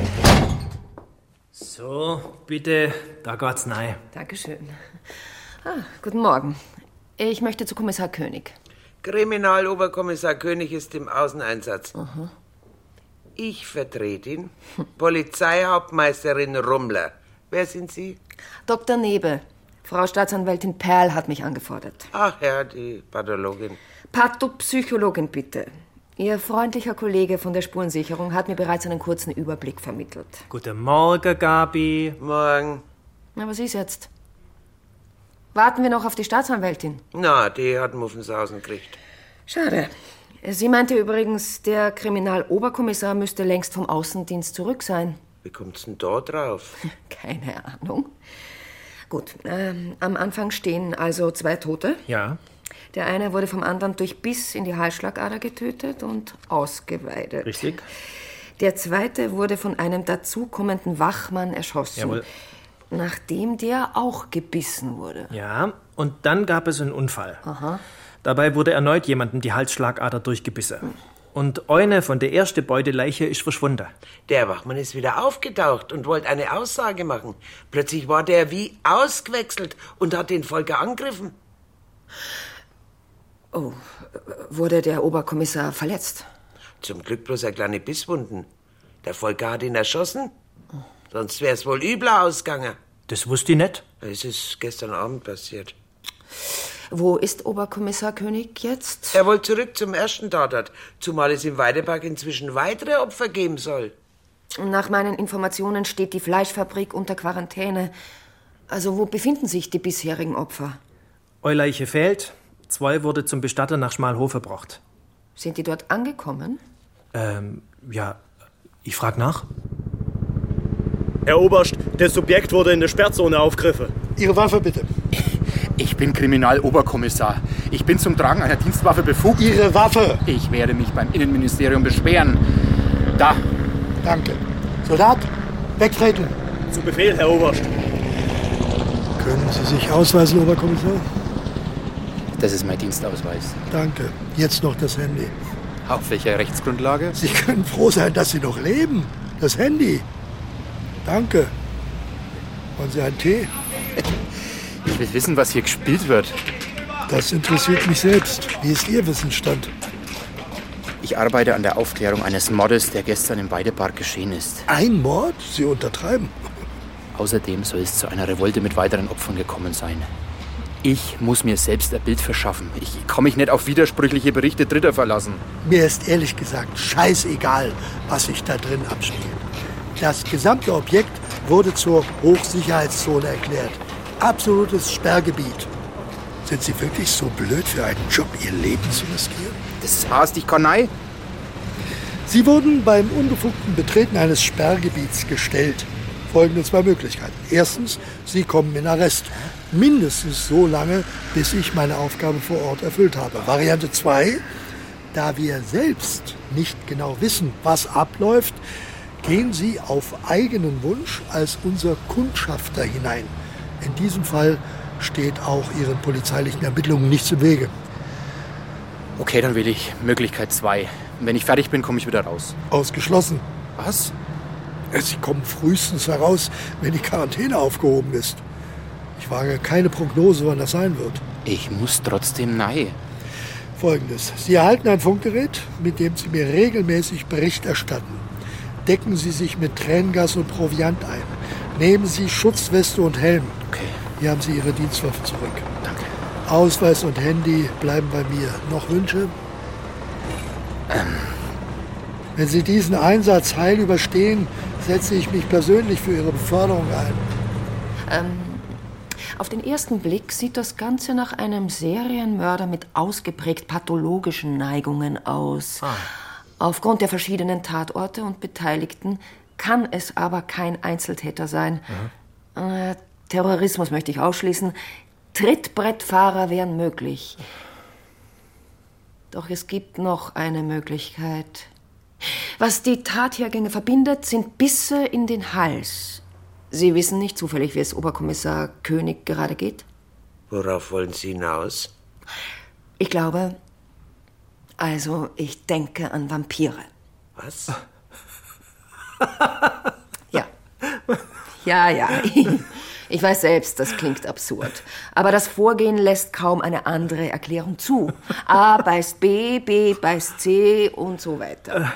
Speaker 7: So, bitte, da geht's rein.
Speaker 16: Dankeschön. Guten Morgen. Ich möchte zu Kommissar König.
Speaker 1: Kriminaloberkommissar König ist im Außeneinsatz. Ich vertrete ihn. Polizeihauptmeisterin Rummler. Wer sind Sie?
Speaker 16: Dr. Nebe. Frau Staatsanwältin Perl hat mich angefordert.
Speaker 1: Ach ja, die Pathologin.
Speaker 16: Pathopsychologin, bitte. Ihr freundlicher Kollege von der Spurensicherung hat mir bereits einen kurzen Überblick vermittelt.
Speaker 7: Guten Morgen, Gabi.
Speaker 1: Morgen.
Speaker 16: Na, was ist jetzt? Warten wir noch auf die Staatsanwältin?
Speaker 1: Na, die hat Muffensausen gekriegt.
Speaker 16: Schade. Sie meinte übrigens, der Kriminaloberkommissar müsste längst vom Außendienst zurück sein.
Speaker 1: Wie kommt's denn da drauf?
Speaker 16: Keine Ahnung. Gut, am Anfang stehen also 2 Tote.
Speaker 7: Ja.
Speaker 16: Der eine wurde vom anderen durch Biss in die Halsschlagader getötet und ausgeweidet.
Speaker 7: Richtig.
Speaker 16: Der zweite wurde von einem dazukommenden Wachmann erschossen.
Speaker 7: Jawohl.
Speaker 16: Nachdem der auch gebissen wurde.
Speaker 7: Ja, und dann gab es einen Unfall.
Speaker 16: Aha.
Speaker 7: Dabei wurde erneut jemandem die Halsschlagader durchgebissen. Und eine von der ersten Beuteleiche ist verschwunden.
Speaker 1: Der Wachmann ist wieder aufgetaucht und wollte eine Aussage machen. Plötzlich war der wie ausgewechselt und hat den Volker angegriffen.
Speaker 16: Oh, wurde der Oberkommissar verletzt?
Speaker 1: Zum Glück bloß eine kleine Bisswunden. Der Volker hat ihn erschossen. Sonst wär's wohl übler ausgegangen.
Speaker 7: Das wusste ich nicht.
Speaker 1: Es ist gestern Abend passiert.
Speaker 16: Wo ist Oberkommissar König jetzt?
Speaker 1: Er wollte zurück zum ersten Tatort, zumal es im Weidepark inzwischen weitere Opfer geben soll.
Speaker 16: Nach meinen Informationen steht die Fleischfabrik unter Quarantäne. Also wo befinden sich die bisherigen Opfer?
Speaker 7: Eure Leiche fehlt. 2 wurde zum Bestatter nach Schmalhofe gebracht.
Speaker 16: Sind die dort angekommen?
Speaker 7: Ja, ich frag nach.
Speaker 15: Herr Oberst, das Subjekt wurde in der Sperrzone aufgegriffen.
Speaker 14: Ihre Waffe bitte.
Speaker 2: Ich bin Kriminaloberkommissar. Ich bin zum Tragen einer Dienstwaffe befugt.
Speaker 14: Ihre Waffe!
Speaker 2: Ich werde mich beim Innenministerium beschweren. Da.
Speaker 14: Danke. Soldat, wegtreten.
Speaker 15: Zu Befehl, Herr Oberst.
Speaker 14: Können Sie sich ausweisen, Oberkommissar?
Speaker 2: Das ist mein Dienstausweis.
Speaker 14: Danke. Jetzt noch das Handy.
Speaker 2: Auf welcher Rechtsgrundlage?
Speaker 14: Sie können froh sein, dass Sie noch leben. Das Handy. Danke. Wollen Sie einen Tee?
Speaker 2: Ich will wissen, was hier gespielt wird.
Speaker 14: Das interessiert mich selbst. Wie ist Ihr Wissensstand?
Speaker 2: Ich arbeite an der Aufklärung eines Mordes, der gestern im Weidepark geschehen ist.
Speaker 14: Ein Mord? Sie untertreiben.
Speaker 2: Außerdem soll es zu einer Revolte mit weiteren Opfern gekommen sein. Ich muss mir selbst ein Bild verschaffen. Ich kann mich nicht auf widersprüchliche Berichte Dritter verlassen.
Speaker 14: Mir ist ehrlich gesagt scheißegal, was sich da drin abspielt. Das gesamte Objekt wurde zur Hochsicherheitszone erklärt. Absolutes Sperrgebiet. Sind Sie wirklich so blöd, für einen Job Ihr Leben zu riskieren?
Speaker 2: Das heißt, ich kann rein?
Speaker 14: Sie wurden beim unbefugten Betreten eines Sperrgebiets gestellt. Folgende 2 Möglichkeiten. Erstens, Sie kommen in Arrest. Mindestens so lange, bis ich meine Aufgabe vor Ort erfüllt habe. Variante 2, da wir selbst nicht genau wissen, was abläuft, gehen Sie auf eigenen Wunsch als unser Kundschafter hinein. In diesem Fall steht auch Ihren polizeilichen Ermittlungen nichts im Wege.
Speaker 2: Okay, dann wähle ich Möglichkeit 2. Wenn ich fertig bin, komme ich wieder raus.
Speaker 14: Ausgeschlossen.
Speaker 2: Was?
Speaker 14: Sie kommen frühestens heraus, wenn die Quarantäne aufgehoben ist. Ich wage keine Prognose, wann das sein wird.
Speaker 2: Ich muss trotzdem nein.
Speaker 14: Folgendes. Sie erhalten ein Funkgerät, mit dem Sie mir regelmäßig Bericht erstatten. Decken Sie sich mit Tränengas und Proviant ein. Nehmen Sie Schutzweste und Helm.
Speaker 2: Okay.
Speaker 14: Hier haben Sie Ihre Dienstwaffe zurück.
Speaker 2: Danke.
Speaker 14: Ausweis und Handy bleiben bei mir. Noch Wünsche? Wenn Sie diesen Einsatz heil überstehen, setze ich mich persönlich für Ihre Beförderung ein.
Speaker 16: Auf den ersten Blick sieht das Ganze nach einem Serienmörder mit ausgeprägt pathologischen Neigungen aus. Aufgrund der verschiedenen Tatorte und Beteiligten kann es aber kein Einzeltäter sein. Terrorismus möchte ich ausschließen. Trittbrettfahrer wären möglich. Doch es gibt noch eine Möglichkeit. Was die Tathergänge verbindet, sind Bisse in den Hals. Sie wissen nicht zufällig, wie es Oberkommissar König gerade geht?
Speaker 1: Worauf wollen Sie hinaus?
Speaker 16: Ich glaube, ich denke an Vampire.
Speaker 1: Was?
Speaker 16: Ja. Ich weiß selbst, das klingt absurd. Aber das Vorgehen lässt kaum eine andere Erklärung zu. A beißt B, B beißt C und so weiter.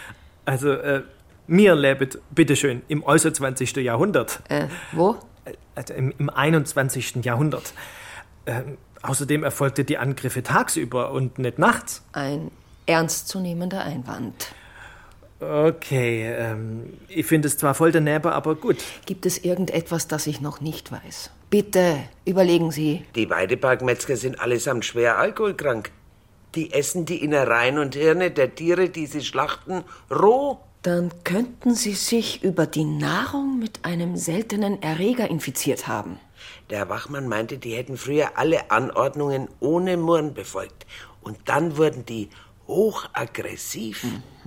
Speaker 7: Wir leben, bitteschön, im 21. Jahrhundert.
Speaker 16: Wo?
Speaker 7: Also im 21. Jahrhundert. Außerdem erfolgte die Angriffe tagsüber und nicht nachts.
Speaker 16: Ein ernstzunehmender Einwand.
Speaker 7: Okay, ich finde es zwar voll daneben, aber gut.
Speaker 16: Gibt es irgendetwas, das ich noch nicht weiß? Bitte, überlegen Sie.
Speaker 1: Die Weideparkmetzger sind allesamt schwer alkoholkrank. Die essen die Innereien und Hirne der Tiere, die sie schlachten, roh.
Speaker 16: Dann könnten Sie sich über die Nahrung mit einem seltenen Erreger infiziert haben.
Speaker 1: Der Wachmann meinte, die hätten früher alle Anordnungen ohne Murren befolgt. Und dann wurden die hochaggressiv.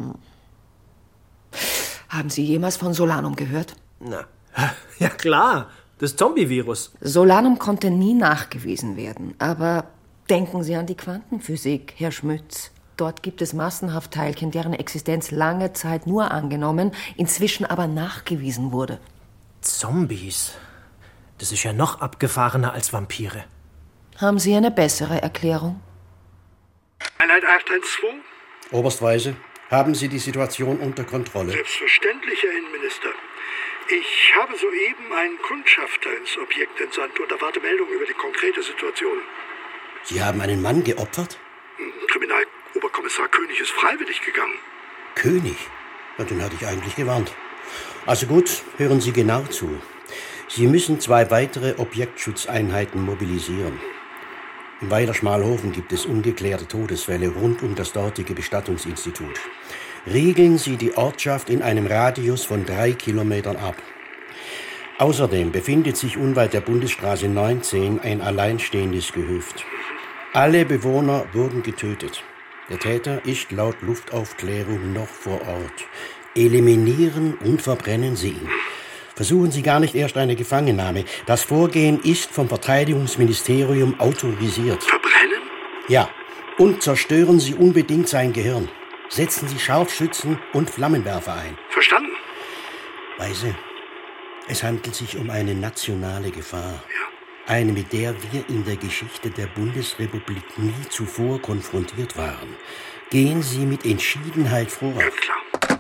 Speaker 16: Haben Sie jemals von Solanum gehört?
Speaker 1: Na.
Speaker 7: Ja klar, das Zombie-Virus.
Speaker 16: Solanum konnte nie nachgewiesen werden. Aber denken Sie an die Quantenphysik, Herr Schmütz. Dort gibt es massenhaft Teilchen, deren Existenz lange Zeit nur angenommen, inzwischen aber nachgewiesen wurde.
Speaker 7: Zombies? Das ist ja noch abgefahrener als Vampire.
Speaker 16: Haben Sie eine bessere Erklärung?
Speaker 14: Einheit 812?
Speaker 3: Oberst Weise, haben Sie die Situation unter Kontrolle?
Speaker 14: Selbstverständlich, Herr Innenminister. Ich habe soeben einen Kundschafter ins Objekt entsandt und erwarte Meldung über die konkrete Situation.
Speaker 3: Sie haben einen Mann geopfert?
Speaker 14: Kriminaloberkommissar König ist freiwillig gegangen.
Speaker 3: König? Ja, den hatte ich eigentlich gewarnt. Also gut, hören Sie genau zu. Sie müssen 2 weitere Objektschutzeinheiten mobilisieren. Im Weiler Schmalhofen gibt es ungeklärte Todesfälle rund um das dortige Bestattungsinstitut. Riegeln Sie die Ortschaft in einem Radius von 3 Kilometern ab. Außerdem befindet sich unweit der Bundesstraße 19 ein alleinstehendes Gehöft. Alle Bewohner wurden getötet. Der Täter ist laut Luftaufklärung noch vor Ort. Eliminieren und verbrennen Sie ihn. Versuchen Sie gar nicht erst eine Gefangennahme. Das Vorgehen ist vom Verteidigungsministerium autorisiert.
Speaker 14: Verbrennen?
Speaker 3: Ja. Und zerstören Sie unbedingt sein Gehirn. Setzen Sie Scharfschützen und Flammenwerfer ein.
Speaker 14: Verstanden.
Speaker 3: Weise, es handelt sich um eine nationale Gefahr.
Speaker 14: Ja.
Speaker 3: Eine, mit der wir in der Geschichte der Bundesrepublik nie zuvor konfrontiert waren. Gehen Sie mit Entschiedenheit vor.
Speaker 14: Ganz klar.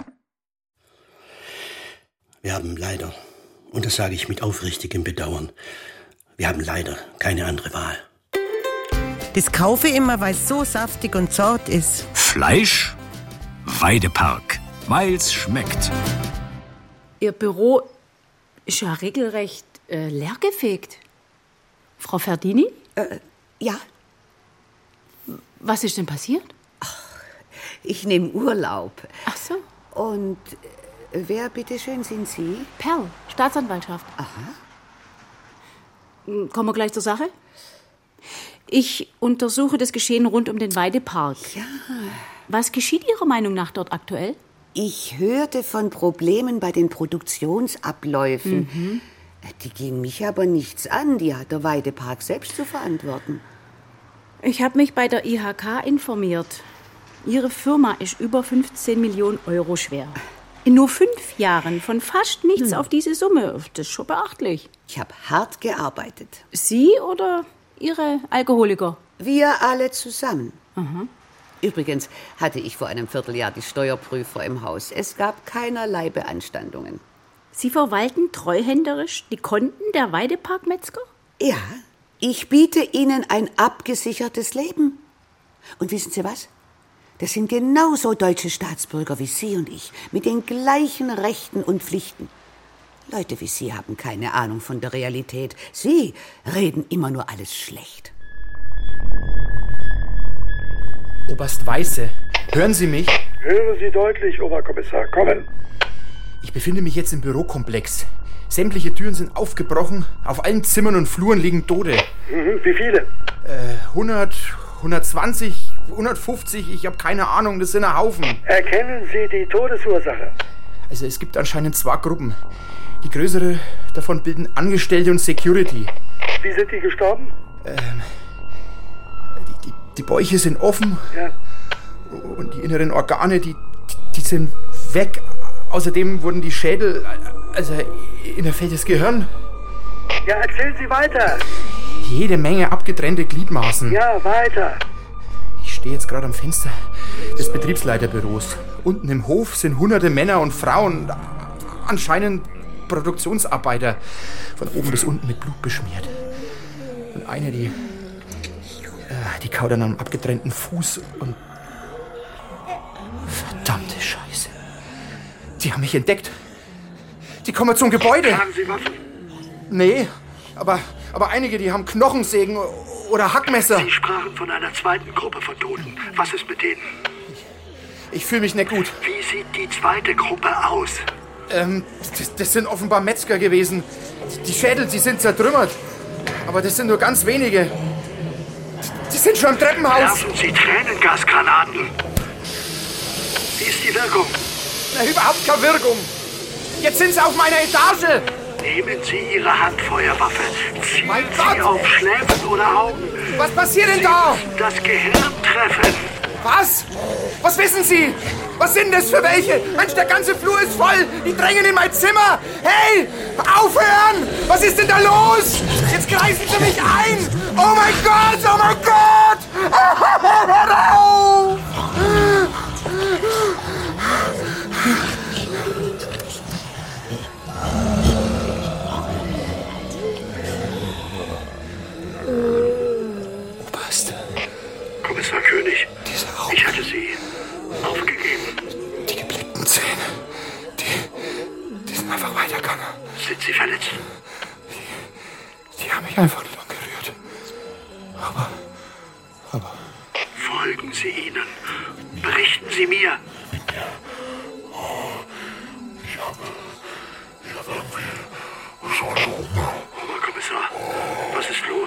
Speaker 3: Wir haben leider, und das sage ich mit aufrichtigem Bedauern, wir haben leider keine andere Wahl.
Speaker 13: Das kaufe ich immer, weil es so saftig und zart ist.
Speaker 4: Fleisch? Weidepark, weil's schmeckt.
Speaker 9: Ihr Büro ist ja regelrecht leergefegt. Frau Ferdini?
Speaker 11: Ja.
Speaker 9: Was ist denn passiert?
Speaker 11: Ich nehme Urlaub.
Speaker 9: Ach so.
Speaker 11: Und wer bitteschön sind Sie?
Speaker 9: Perl, Staatsanwaltschaft.
Speaker 11: Aha.
Speaker 9: Kommen wir gleich zur Sache? Ich untersuche das Geschehen rund um den Weidepark.
Speaker 11: Ja.
Speaker 9: Was geschieht Ihrer Meinung nach dort aktuell?
Speaker 11: Ich hörte von Problemen bei den Produktionsabläufen. Die gehen mich aber nichts an. Die hat der Weidepark selbst zu verantworten.
Speaker 9: Ich habe mich bei der IHK informiert. Ihre Firma ist über 15 Millionen Euro schwer. In nur 5 Jahren von fast nichts auf diese Summe. Das ist schon beachtlich.
Speaker 11: Ich habe hart gearbeitet.
Speaker 9: Sie oder Ihre Alkoholiker?
Speaker 11: Wir alle zusammen.
Speaker 9: Aha.
Speaker 11: Übrigens hatte ich vor einem Vierteljahr die Steuerprüfer im Haus. Es gab keinerlei Beanstandungen.
Speaker 9: Sie verwalten treuhänderisch die Konten der Weidepark-Metzger?
Speaker 11: Ja, ich biete Ihnen ein abgesichertes Leben. Und wissen Sie was? Das sind genauso deutsche Staatsbürger wie Sie und ich, mit den gleichen Rechten und Pflichten. Leute wie Sie haben keine Ahnung von der Realität. Sie reden immer nur alles schlecht.
Speaker 2: Oberst Weiße, hören Sie mich?
Speaker 14: Hören Sie deutlich, Oberkommissar. Kommen.
Speaker 2: Ich befinde mich jetzt im Bürokomplex. Sämtliche Türen sind aufgebrochen. Auf allen Zimmern und Fluren liegen Tote.
Speaker 14: Wie viele?
Speaker 2: 100, 120, 150, ich habe keine Ahnung, das sind ein Haufen.
Speaker 14: Erkennen Sie die Todesursache?
Speaker 2: Also es gibt anscheinend 2 Gruppen. Die größere davon bilden Angestellte und Security.
Speaker 14: Wie sind die gestorben?
Speaker 2: Die Bäuche sind offen.
Speaker 14: Ja.
Speaker 2: Und die inneren Organe, die sind weg. Außerdem wurden die Schädel, also inner fehlt das Gehirn.
Speaker 14: Ja, erzählen Sie weiter.
Speaker 2: Jede Menge abgetrennte Gliedmaßen.
Speaker 14: Ja, weiter.
Speaker 2: Ich stehe jetzt gerade am Fenster des Betriebsleiterbüros. Unten im Hof sind hunderte Männer und Frauen, anscheinend Produktionsarbeiter, von oben bis unten mit Blut beschmiert. Und eine, die kaut an einem abgetrennten Fuß und... Verdammte Scheiße. Die haben mich entdeckt. Die kommen zum Gebäude.
Speaker 14: Haben Sie Waffen?
Speaker 2: Nee, aber einige, die haben Knochensägen oder Hackmesser.
Speaker 14: Sie sprachen von einer zweiten Gruppe von Toten. Was ist mit denen?
Speaker 2: Ich fühle mich nicht gut.
Speaker 14: Wie sieht die zweite Gruppe aus?
Speaker 2: Das sind offenbar Metzger gewesen. Die Schädel, die sind zertrümmert. Aber das sind nur ganz wenige. Die sind schon im Treppenhaus.
Speaker 14: Werfen Sie Tränengasgranaten. Wie ist die Wirkung?
Speaker 2: Na, überhaupt keine Wirkung. Jetzt sind sie auf meiner Etage.
Speaker 14: Nehmen Sie Ihre Handfeuerwaffe. Zielen
Speaker 2: Mein
Speaker 14: Sie
Speaker 2: Gott!
Speaker 14: auf Schläfen oder Augen.
Speaker 2: Was passiert denn da?
Speaker 14: Das Gehirn treffen.
Speaker 2: Was? Was wissen Sie? Was sind das für welche? Mensch, der ganze Flur ist voll. Die drängen in mein Zimmer. Hey, aufhören! Was ist denn da los? Jetzt kreisen Sie mich ein. Oh mein Gott, oh mein Gott! Hör auf!
Speaker 14: Oberst. Kommissar König. Ich hatte Sie aufgegeben.
Speaker 2: Die geblickten Zähne. Die sind einfach weitergegangen.
Speaker 14: Sind Sie verletzt?
Speaker 2: Die haben mich einfach nicht angerührt. Aber...
Speaker 14: Folgen Sie ihnen. Berichten Sie mir. Ich habe irgendwie so einen Hunger. Oberkommissar, was ist los?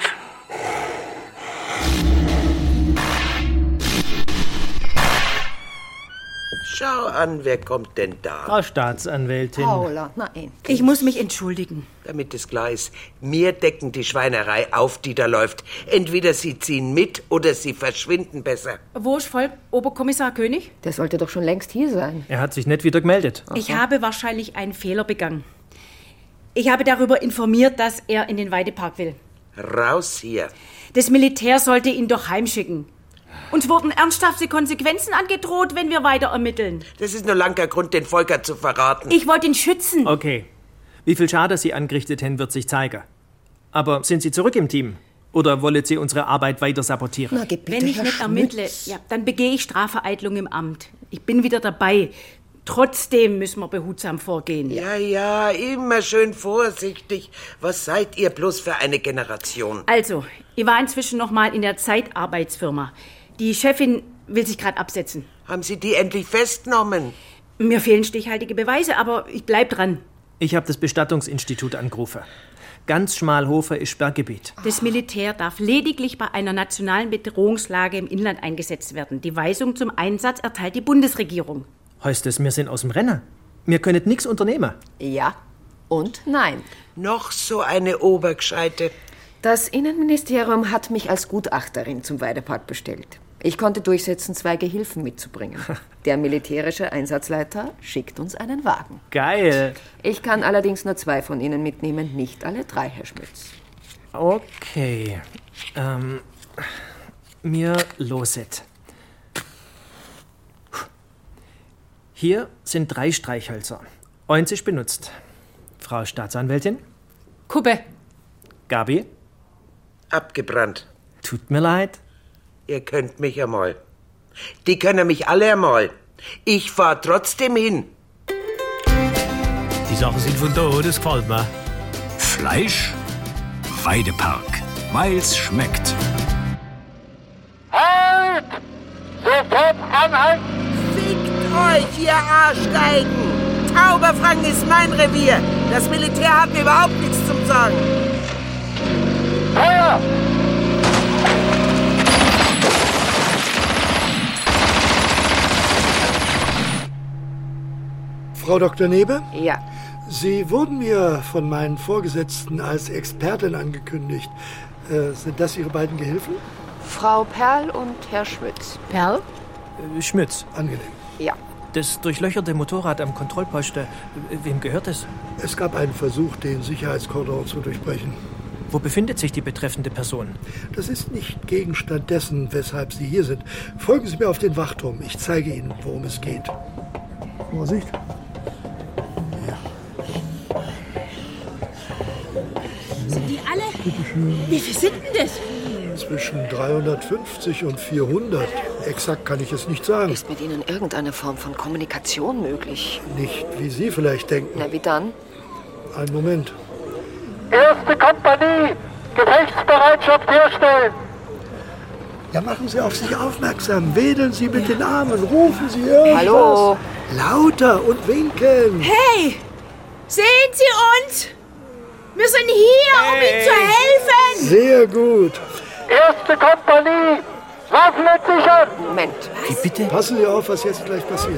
Speaker 1: Schau an, wer kommt denn da?
Speaker 7: Frau Staatsanwältin.
Speaker 16: Paula, nein.
Speaker 9: Ich muss mich entschuldigen.
Speaker 1: Damit es klar ist, wir decken die Schweinerei auf, die da läuft. Entweder Sie ziehen mit oder Sie verschwinden besser.
Speaker 9: Wo ist voll Oberkommissar König?
Speaker 16: Der sollte doch schon längst hier sein.
Speaker 7: Er hat sich nicht wieder gemeldet.
Speaker 9: Ich habe wahrscheinlich einen Fehler begangen. Ich habe darüber informiert, dass er in den Weidepark will.
Speaker 1: Raus hier.
Speaker 9: Das Militär sollte ihn doch heimschicken. Uns wurden ernsthafte Konsequenzen angedroht, wenn wir weiter ermitteln.
Speaker 1: Das ist nur langer Grund, den Volker zu verraten.
Speaker 9: Ich wollte ihn schützen.
Speaker 7: Okay. Wie viel Schade Sie angerichtet haben, wird sich zeigen. Aber sind Sie zurück im Team? Oder wollen Sie unsere Arbeit weiter sabotieren?
Speaker 16: Na, bitte,
Speaker 9: wenn ich
Speaker 16: Herr
Speaker 9: nicht ermittle,
Speaker 16: Schmitz.
Speaker 9: ja, dann begehe ich Strafvereitlung im Amt. Ich bin wieder dabei. Trotzdem müssen wir behutsam vorgehen.
Speaker 1: Ja, immer schön vorsichtig. Was seid ihr bloß für eine Generation?
Speaker 9: Also, ich war inzwischen noch mal in der Zeitarbeitsfirma. Die Chefin will sich gerade absetzen.
Speaker 1: Haben Sie die endlich festgenommen?
Speaker 9: Mir fehlen stichhaltige Beweise, aber ich bleib dran.
Speaker 7: Ich habe das Bestattungsinstitut angerufen. Ganz Schmalhofer ist Sperrgebiet.
Speaker 9: Das Militär darf lediglich bei einer nationalen Bedrohungslage im Inland eingesetzt werden. Die Weisung zum Einsatz erteilt die Bundesregierung.
Speaker 7: Heißt das, wir sind aus dem Rennen? Wir können nichts unternehmen?
Speaker 16: Ja und nein.
Speaker 1: Noch so eine Obergescheite.
Speaker 16: Das Innenministerium hat mich als Gutachterin zum Weidepark bestellt. Ich konnte durchsetzen, 2 Gehilfen mitzubringen. Der militärische Einsatzleiter schickt uns einen Wagen.
Speaker 7: Geil.
Speaker 16: Ich kann allerdings nur 2 von Ihnen mitnehmen, nicht alle 3, Herr Schmitz.
Speaker 7: Okay. Mir loset. Hier sind 3 Streichhölzer. Eins ist benutzt. Frau Staatsanwältin?
Speaker 9: Kuppe.
Speaker 7: Gabi?
Speaker 1: Abgebrannt.
Speaker 7: Tut mir leid.
Speaker 1: Ihr könnt mich einmal. Die können mich alle einmal. Ich fahr trotzdem hin.
Speaker 4: Die Sachen sind von da, das gefällt mir. Fleisch, Weidepark, weil's schmeckt.
Speaker 12: Halt! Sofort anhalten!
Speaker 1: Fickt euch, ihr Arschgeigen! Tauberfranken ist mein Revier. Das Militär hat mir überhaupt nichts zum Sagen.
Speaker 12: Feuer!
Speaker 14: Frau Dr. Nebe?
Speaker 16: Ja.
Speaker 14: Sie wurden mir von meinen Vorgesetzten als Expertin angekündigt. Sind das Ihre beiden Gehilfen?
Speaker 16: Frau Perl und Herr Schmitz.
Speaker 9: Perl?
Speaker 7: Schmitz.
Speaker 14: Angenehm.
Speaker 16: Ja.
Speaker 7: Das durchlöcherte Motorrad am Kontrollposten, wem gehört es?
Speaker 14: Es gab einen Versuch, den Sicherheitskordon zu durchbrechen.
Speaker 7: Wo befindet sich die betreffende Person?
Speaker 14: Das ist nicht Gegenstand dessen, weshalb Sie hier sind. Folgen Sie mir auf den Wachturm. Ich zeige Ihnen, worum es geht. Vorsicht.
Speaker 9: Sind die alle? Wie viel sind denn das?
Speaker 14: Zwischen 350 und 400. Exakt kann ich es nicht sagen.
Speaker 16: Ist mit Ihnen irgendeine Form von Kommunikation möglich?
Speaker 14: Nicht, wie Sie vielleicht denken.
Speaker 16: Na, wie dann?
Speaker 14: Einen Moment.
Speaker 12: Erste Kompanie! Gefechtsbereitschaft herstellen!
Speaker 14: Ja, machen Sie auf sich aufmerksam. Wedeln Sie mit den Armen. Rufen Sie irgendwas.
Speaker 16: Hallo?
Speaker 14: Lauter und winken.
Speaker 9: Hey! Sehen Sie uns? Wir sind hier, um Ihnen zu helfen!
Speaker 14: Sehr gut.
Speaker 12: Erste Kompanie! Waffen sichern!
Speaker 16: Moment.
Speaker 7: Wie bitte?
Speaker 14: Passen Sie auf, was jetzt gleich passiert.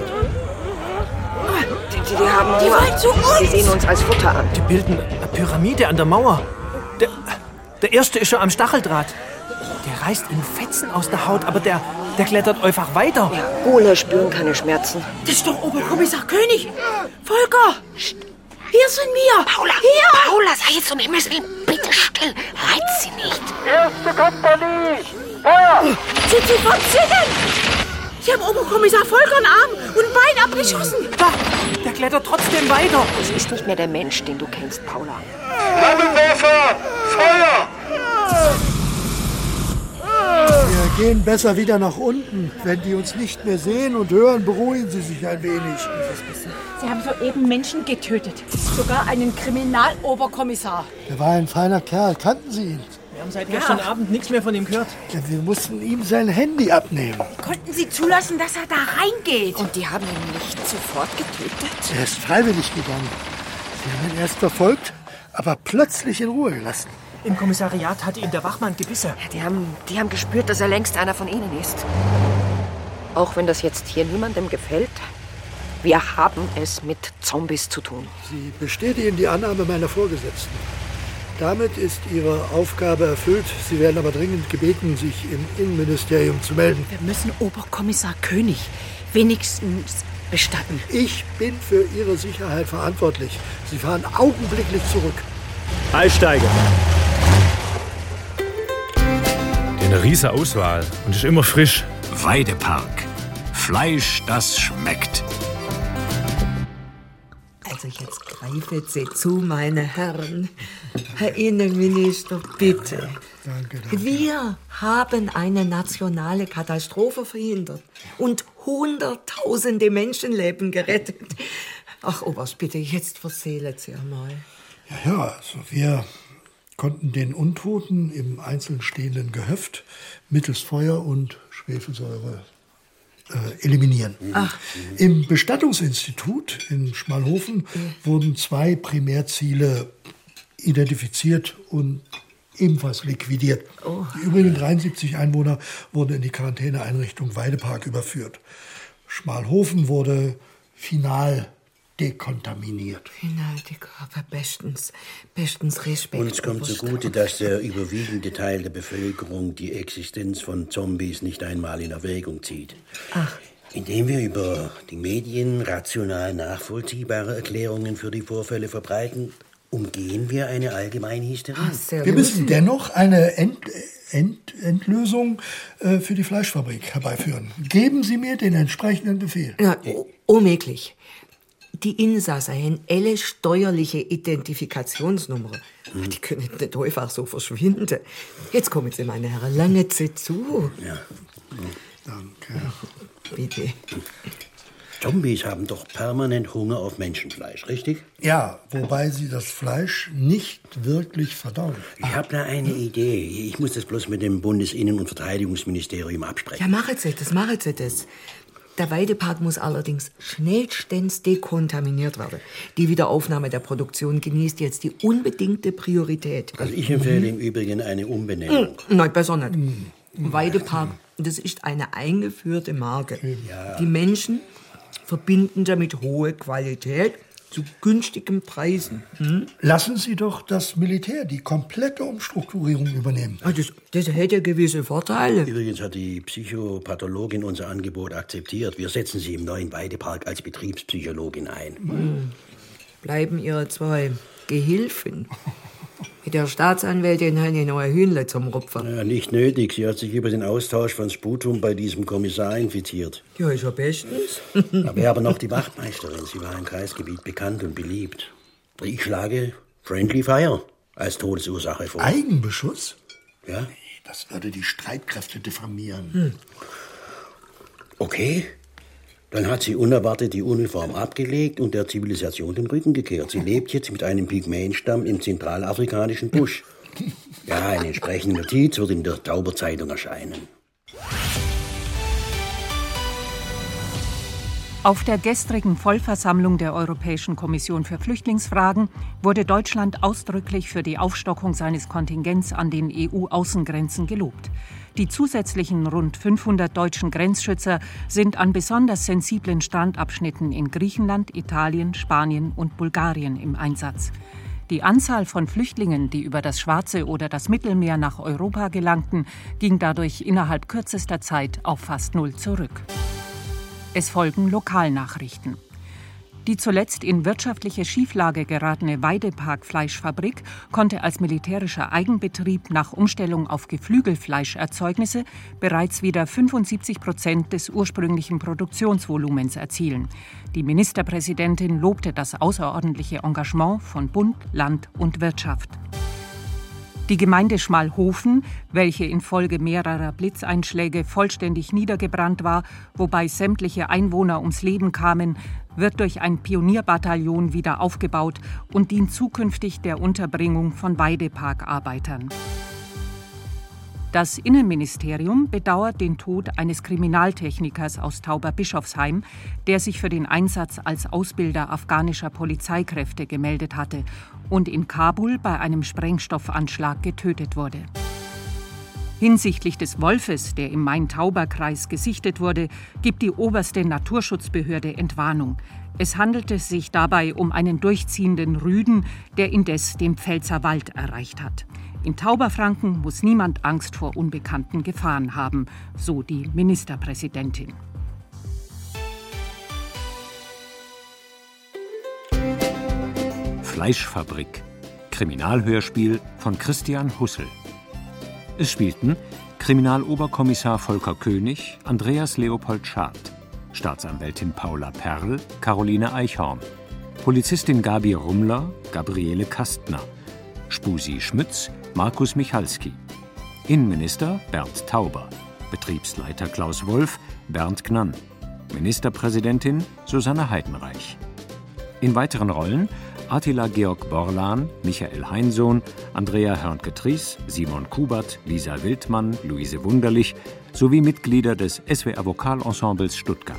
Speaker 16: Die haben
Speaker 9: Die wollen zu uns!
Speaker 16: Sie sehen uns als Futter an.
Speaker 7: Die bilden eine Pyramide an der Mauer. Der erste ist schon am Stacheldraht. Der reißt in Fetzen aus der Haut, aber der klettert einfach weiter.
Speaker 16: Ja, Gule spüren keine Schmerzen.
Speaker 9: Das ist doch Oberkommissar König! Volker! Hier sind wir!
Speaker 16: Paula!
Speaker 9: Hier!
Speaker 16: Paula, sei jetzt um Himmels Willen bitte still. Reiz sie nicht.
Speaker 12: Erste Kompanie! Feuer!
Speaker 9: Sind Sie verziehen? Sie haben Oberkommissar Volker einen Arm und ein Bein abgeschossen.
Speaker 7: Da, der klettert trotzdem weiter.
Speaker 16: Das ist nicht mehr der Mensch, den du kennst, Paula.
Speaker 12: Flammenwerfer! Feuer!
Speaker 14: Wir gehen besser wieder nach unten. Wenn die uns nicht mehr sehen und hören, beruhigen sie sich ein wenig.
Speaker 9: Sie haben soeben Menschen getötet. Sogar einen Kriminaloberkommissar.
Speaker 14: Er war ein feiner Kerl. Kannten Sie ihn?
Speaker 7: Wir haben seit gestern Abend nichts mehr von ihm gehört.
Speaker 14: Ja, wir mussten ihm sein Handy abnehmen.
Speaker 9: Konnten Sie zulassen, dass er da reingeht?
Speaker 16: Und die haben ihn nicht sofort getötet?
Speaker 14: Er ist freiwillig gegangen. Sie haben ihn erst verfolgt, aber plötzlich in Ruhe gelassen.
Speaker 7: Im Kommissariat hatte ihn der Wachmann gebissen.
Speaker 16: Ja, die haben gespürt, dass er längst einer von ihnen ist. Auch wenn das jetzt hier niemandem gefällt, wir haben es mit Zombies zu tun.
Speaker 14: Sie bestätigen die Annahme meiner Vorgesetzten. Damit ist Ihre Aufgabe erfüllt. Sie werden aber dringend gebeten, sich im Innenministerium zu melden.
Speaker 9: Wir müssen Oberkommissar König wenigstens bestatten.
Speaker 14: Ich bin für Ihre Sicherheit verantwortlich. Sie fahren augenblicklich zurück.
Speaker 15: Einsteigen.
Speaker 8: Eine riesige Auswahl und ist immer frisch.
Speaker 4: Weidepark. Fleisch, das schmeckt.
Speaker 10: Also jetzt greifet Sie zu, meine Herren. Herr Innenminister, bitte.
Speaker 14: Danke.
Speaker 10: Wir haben eine nationale Katastrophe verhindert und hunderttausende Menschenleben gerettet. Ach, Oberst, bitte, jetzt verzählen Sie einmal.
Speaker 14: Ja, also wir konnten den Untoten im einzeln stehenden Gehöft mittels Feuer und Schwefelsäure eliminieren.
Speaker 10: Ach.
Speaker 14: Im Bestattungsinstitut in Schmalhofen wurden 2 Primärziele identifiziert und ebenfalls liquidiert.
Speaker 10: Oh.
Speaker 14: Die übrigen 73 Einwohner wurden in die Quarantäneeinrichtung Weidepark überführt. Schmalhofen wurde final dekontaminiert.
Speaker 10: Gnädiger, aber bestens Respekt.
Speaker 3: Uns kommt zugute, dass der überwiegende Teil der Bevölkerung die Existenz von Zombies nicht einmal in Erwägung zieht.
Speaker 10: Ach.
Speaker 3: Indem wir über die Medien rational nachvollziehbare Erklärungen für die Vorfälle verbreiten, umgehen wir eine allgemeine Hysterie.
Speaker 14: Wir müssen dennoch eine Endlösung für die Fleischfabrik herbeiführen. Geben Sie mir den entsprechenden Befehl.
Speaker 10: Ja, unmöglich. Die Insassen haben alle steuerliche Identifikationsnummer. Die können nicht einfach so verschwinden. Jetzt kommen Sie, meine Herren, lange Zeit zu.
Speaker 3: Ja.
Speaker 14: Danke.
Speaker 10: Bitte.
Speaker 3: Zombies haben doch permanent Hunger auf Menschenfleisch, richtig?
Speaker 14: Ja, wobei sie das Fleisch nicht wirklich verdauen.
Speaker 3: Ich habe da eine Idee. Ich muss das bloß mit dem Bundesinnen- und Verteidigungsministerium absprechen.
Speaker 10: Ja, machen Sie das. Der Weidepark muss allerdings schnellstens dekontaminiert werden. Die Wiederaufnahme der Produktion genießt jetzt die unbedingte Priorität.
Speaker 3: Also ich empfehle im Übrigen eine Umbenennung.
Speaker 10: Nein, besser nicht. Weidepark, das ist eine eingeführte Marke.
Speaker 3: Ja.
Speaker 10: Die Menschen verbinden damit hohe Qualität zu günstigen Preisen.
Speaker 14: Lassen Sie doch das Militär die komplette Umstrukturierung übernehmen.
Speaker 10: Das hätte gewisse Vorteile.
Speaker 3: Übrigens hat die Psychopathologin unser Angebot akzeptiert. Wir setzen sie im neuen Weidepark als Betriebspsychologin ein.
Speaker 10: Bleiben Ihre zwei Gehilfen. Mit der Staatsanwältin haben die neue Hühnle zum Rupfen.
Speaker 3: Ja, nicht nötig. Sie hat sich über den Austausch von Sputum bei diesem Kommissar infiziert.
Speaker 10: Ja, ist ja bestens.
Speaker 3: Aber aber noch die Wachtmeisterin. Sie war im Kreisgebiet bekannt und beliebt. Ich schlage Friendly Fire als Todesursache vor.
Speaker 14: Eigenbeschuss?
Speaker 3: Ja.
Speaker 14: Das würde die Streitkräfte diffamieren.
Speaker 3: Okay. Dann hat sie unerwartet die Uniform abgelegt und der Zivilisation den Rücken gekehrt. Sie lebt jetzt mit einem Pygmäenstamm im zentralafrikanischen Busch. Ja, eine entsprechende Notiz wird in der Tauberzeitung erscheinen.
Speaker 17: Auf der gestrigen Vollversammlung der Europäischen Kommission für Flüchtlingsfragen wurde Deutschland ausdrücklich für die Aufstockung seines Kontingents an den EU-Außengrenzen gelobt. Die zusätzlichen rund 500 deutschen Grenzschützer sind an besonders sensiblen Strandabschnitten in Griechenland, Italien, Spanien und Bulgarien im Einsatz. Die Anzahl von Flüchtlingen, die über das Schwarze oder das Mittelmeer nach Europa gelangten, ging dadurch innerhalb kürzester Zeit auf fast 0 zurück. Es folgen Lokalnachrichten. Die zuletzt in wirtschaftliche Schieflage geratene Weidepark-Fleischfabrik konnte als militärischer Eigenbetrieb nach Umstellung auf Geflügelfleischerzeugnisse bereits wieder 75% des ursprünglichen Produktionsvolumens erzielen. Die Ministerpräsidentin lobte das außerordentliche Engagement von Bund, Land und Wirtschaft. Die Gemeinde Schmalhofen, welche infolge mehrerer Blitzeinschläge vollständig niedergebrannt war, wobei sämtliche Einwohner ums Leben kamen, wird durch ein Pionierbataillon wieder aufgebaut und dient zukünftig der Unterbringung von Weideparkarbeitern. Das Innenministerium bedauert den Tod eines Kriminaltechnikers aus Tauberbischofsheim, der sich für den Einsatz als Ausbilder afghanischer Polizeikräfte gemeldet hatte und in Kabul bei einem Sprengstoffanschlag getötet wurde. Hinsichtlich des Wolfes, der im Main-Tauber-Kreis gesichtet wurde, gibt die oberste Naturschutzbehörde Entwarnung. Es handelte sich dabei um einen durchziehenden Rüden, der indes den Pfälzerwald erreicht hat. In Tauberfranken muss niemand Angst vor unbekannten Gefahren haben, so die Ministerpräsidentin.
Speaker 4: Fleischfabrik. Kriminalhörspiel von Christian Hussel. Es spielten Kriminaloberkommissar Volker König, Andreas Leopold Schad, Staatsanwältin Paula Perl, Caroline Eichhorn, Polizistin Gabi Rummler, Gabriele Kastner, Spusi Schmütz, Markus Michalski, Innenminister Bernd Tauber, Betriebsleiter Klaus Wolf, Bernd Gnann, Ministerpräsidentin Susanne Heidenreich. In weiteren Rollen Attila Georg Borlan, Michael Heinsohn, Andrea Hörnke-Tries, Simon Kubert, Lisa Wildmann, Luise Wunderlich sowie Mitglieder des SWR-Vokalensembles Stuttgart.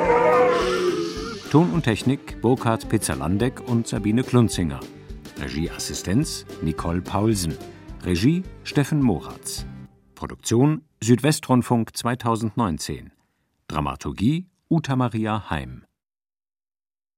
Speaker 4: Ton und Technik Burkhard Pizzalandek und Sabine Klunzinger. Regieassistenz Nicole Paulsen. Regie Steffen Moratz. Produktion Südwestrundfunk 2019. Dramaturgie Uta Maria Heim.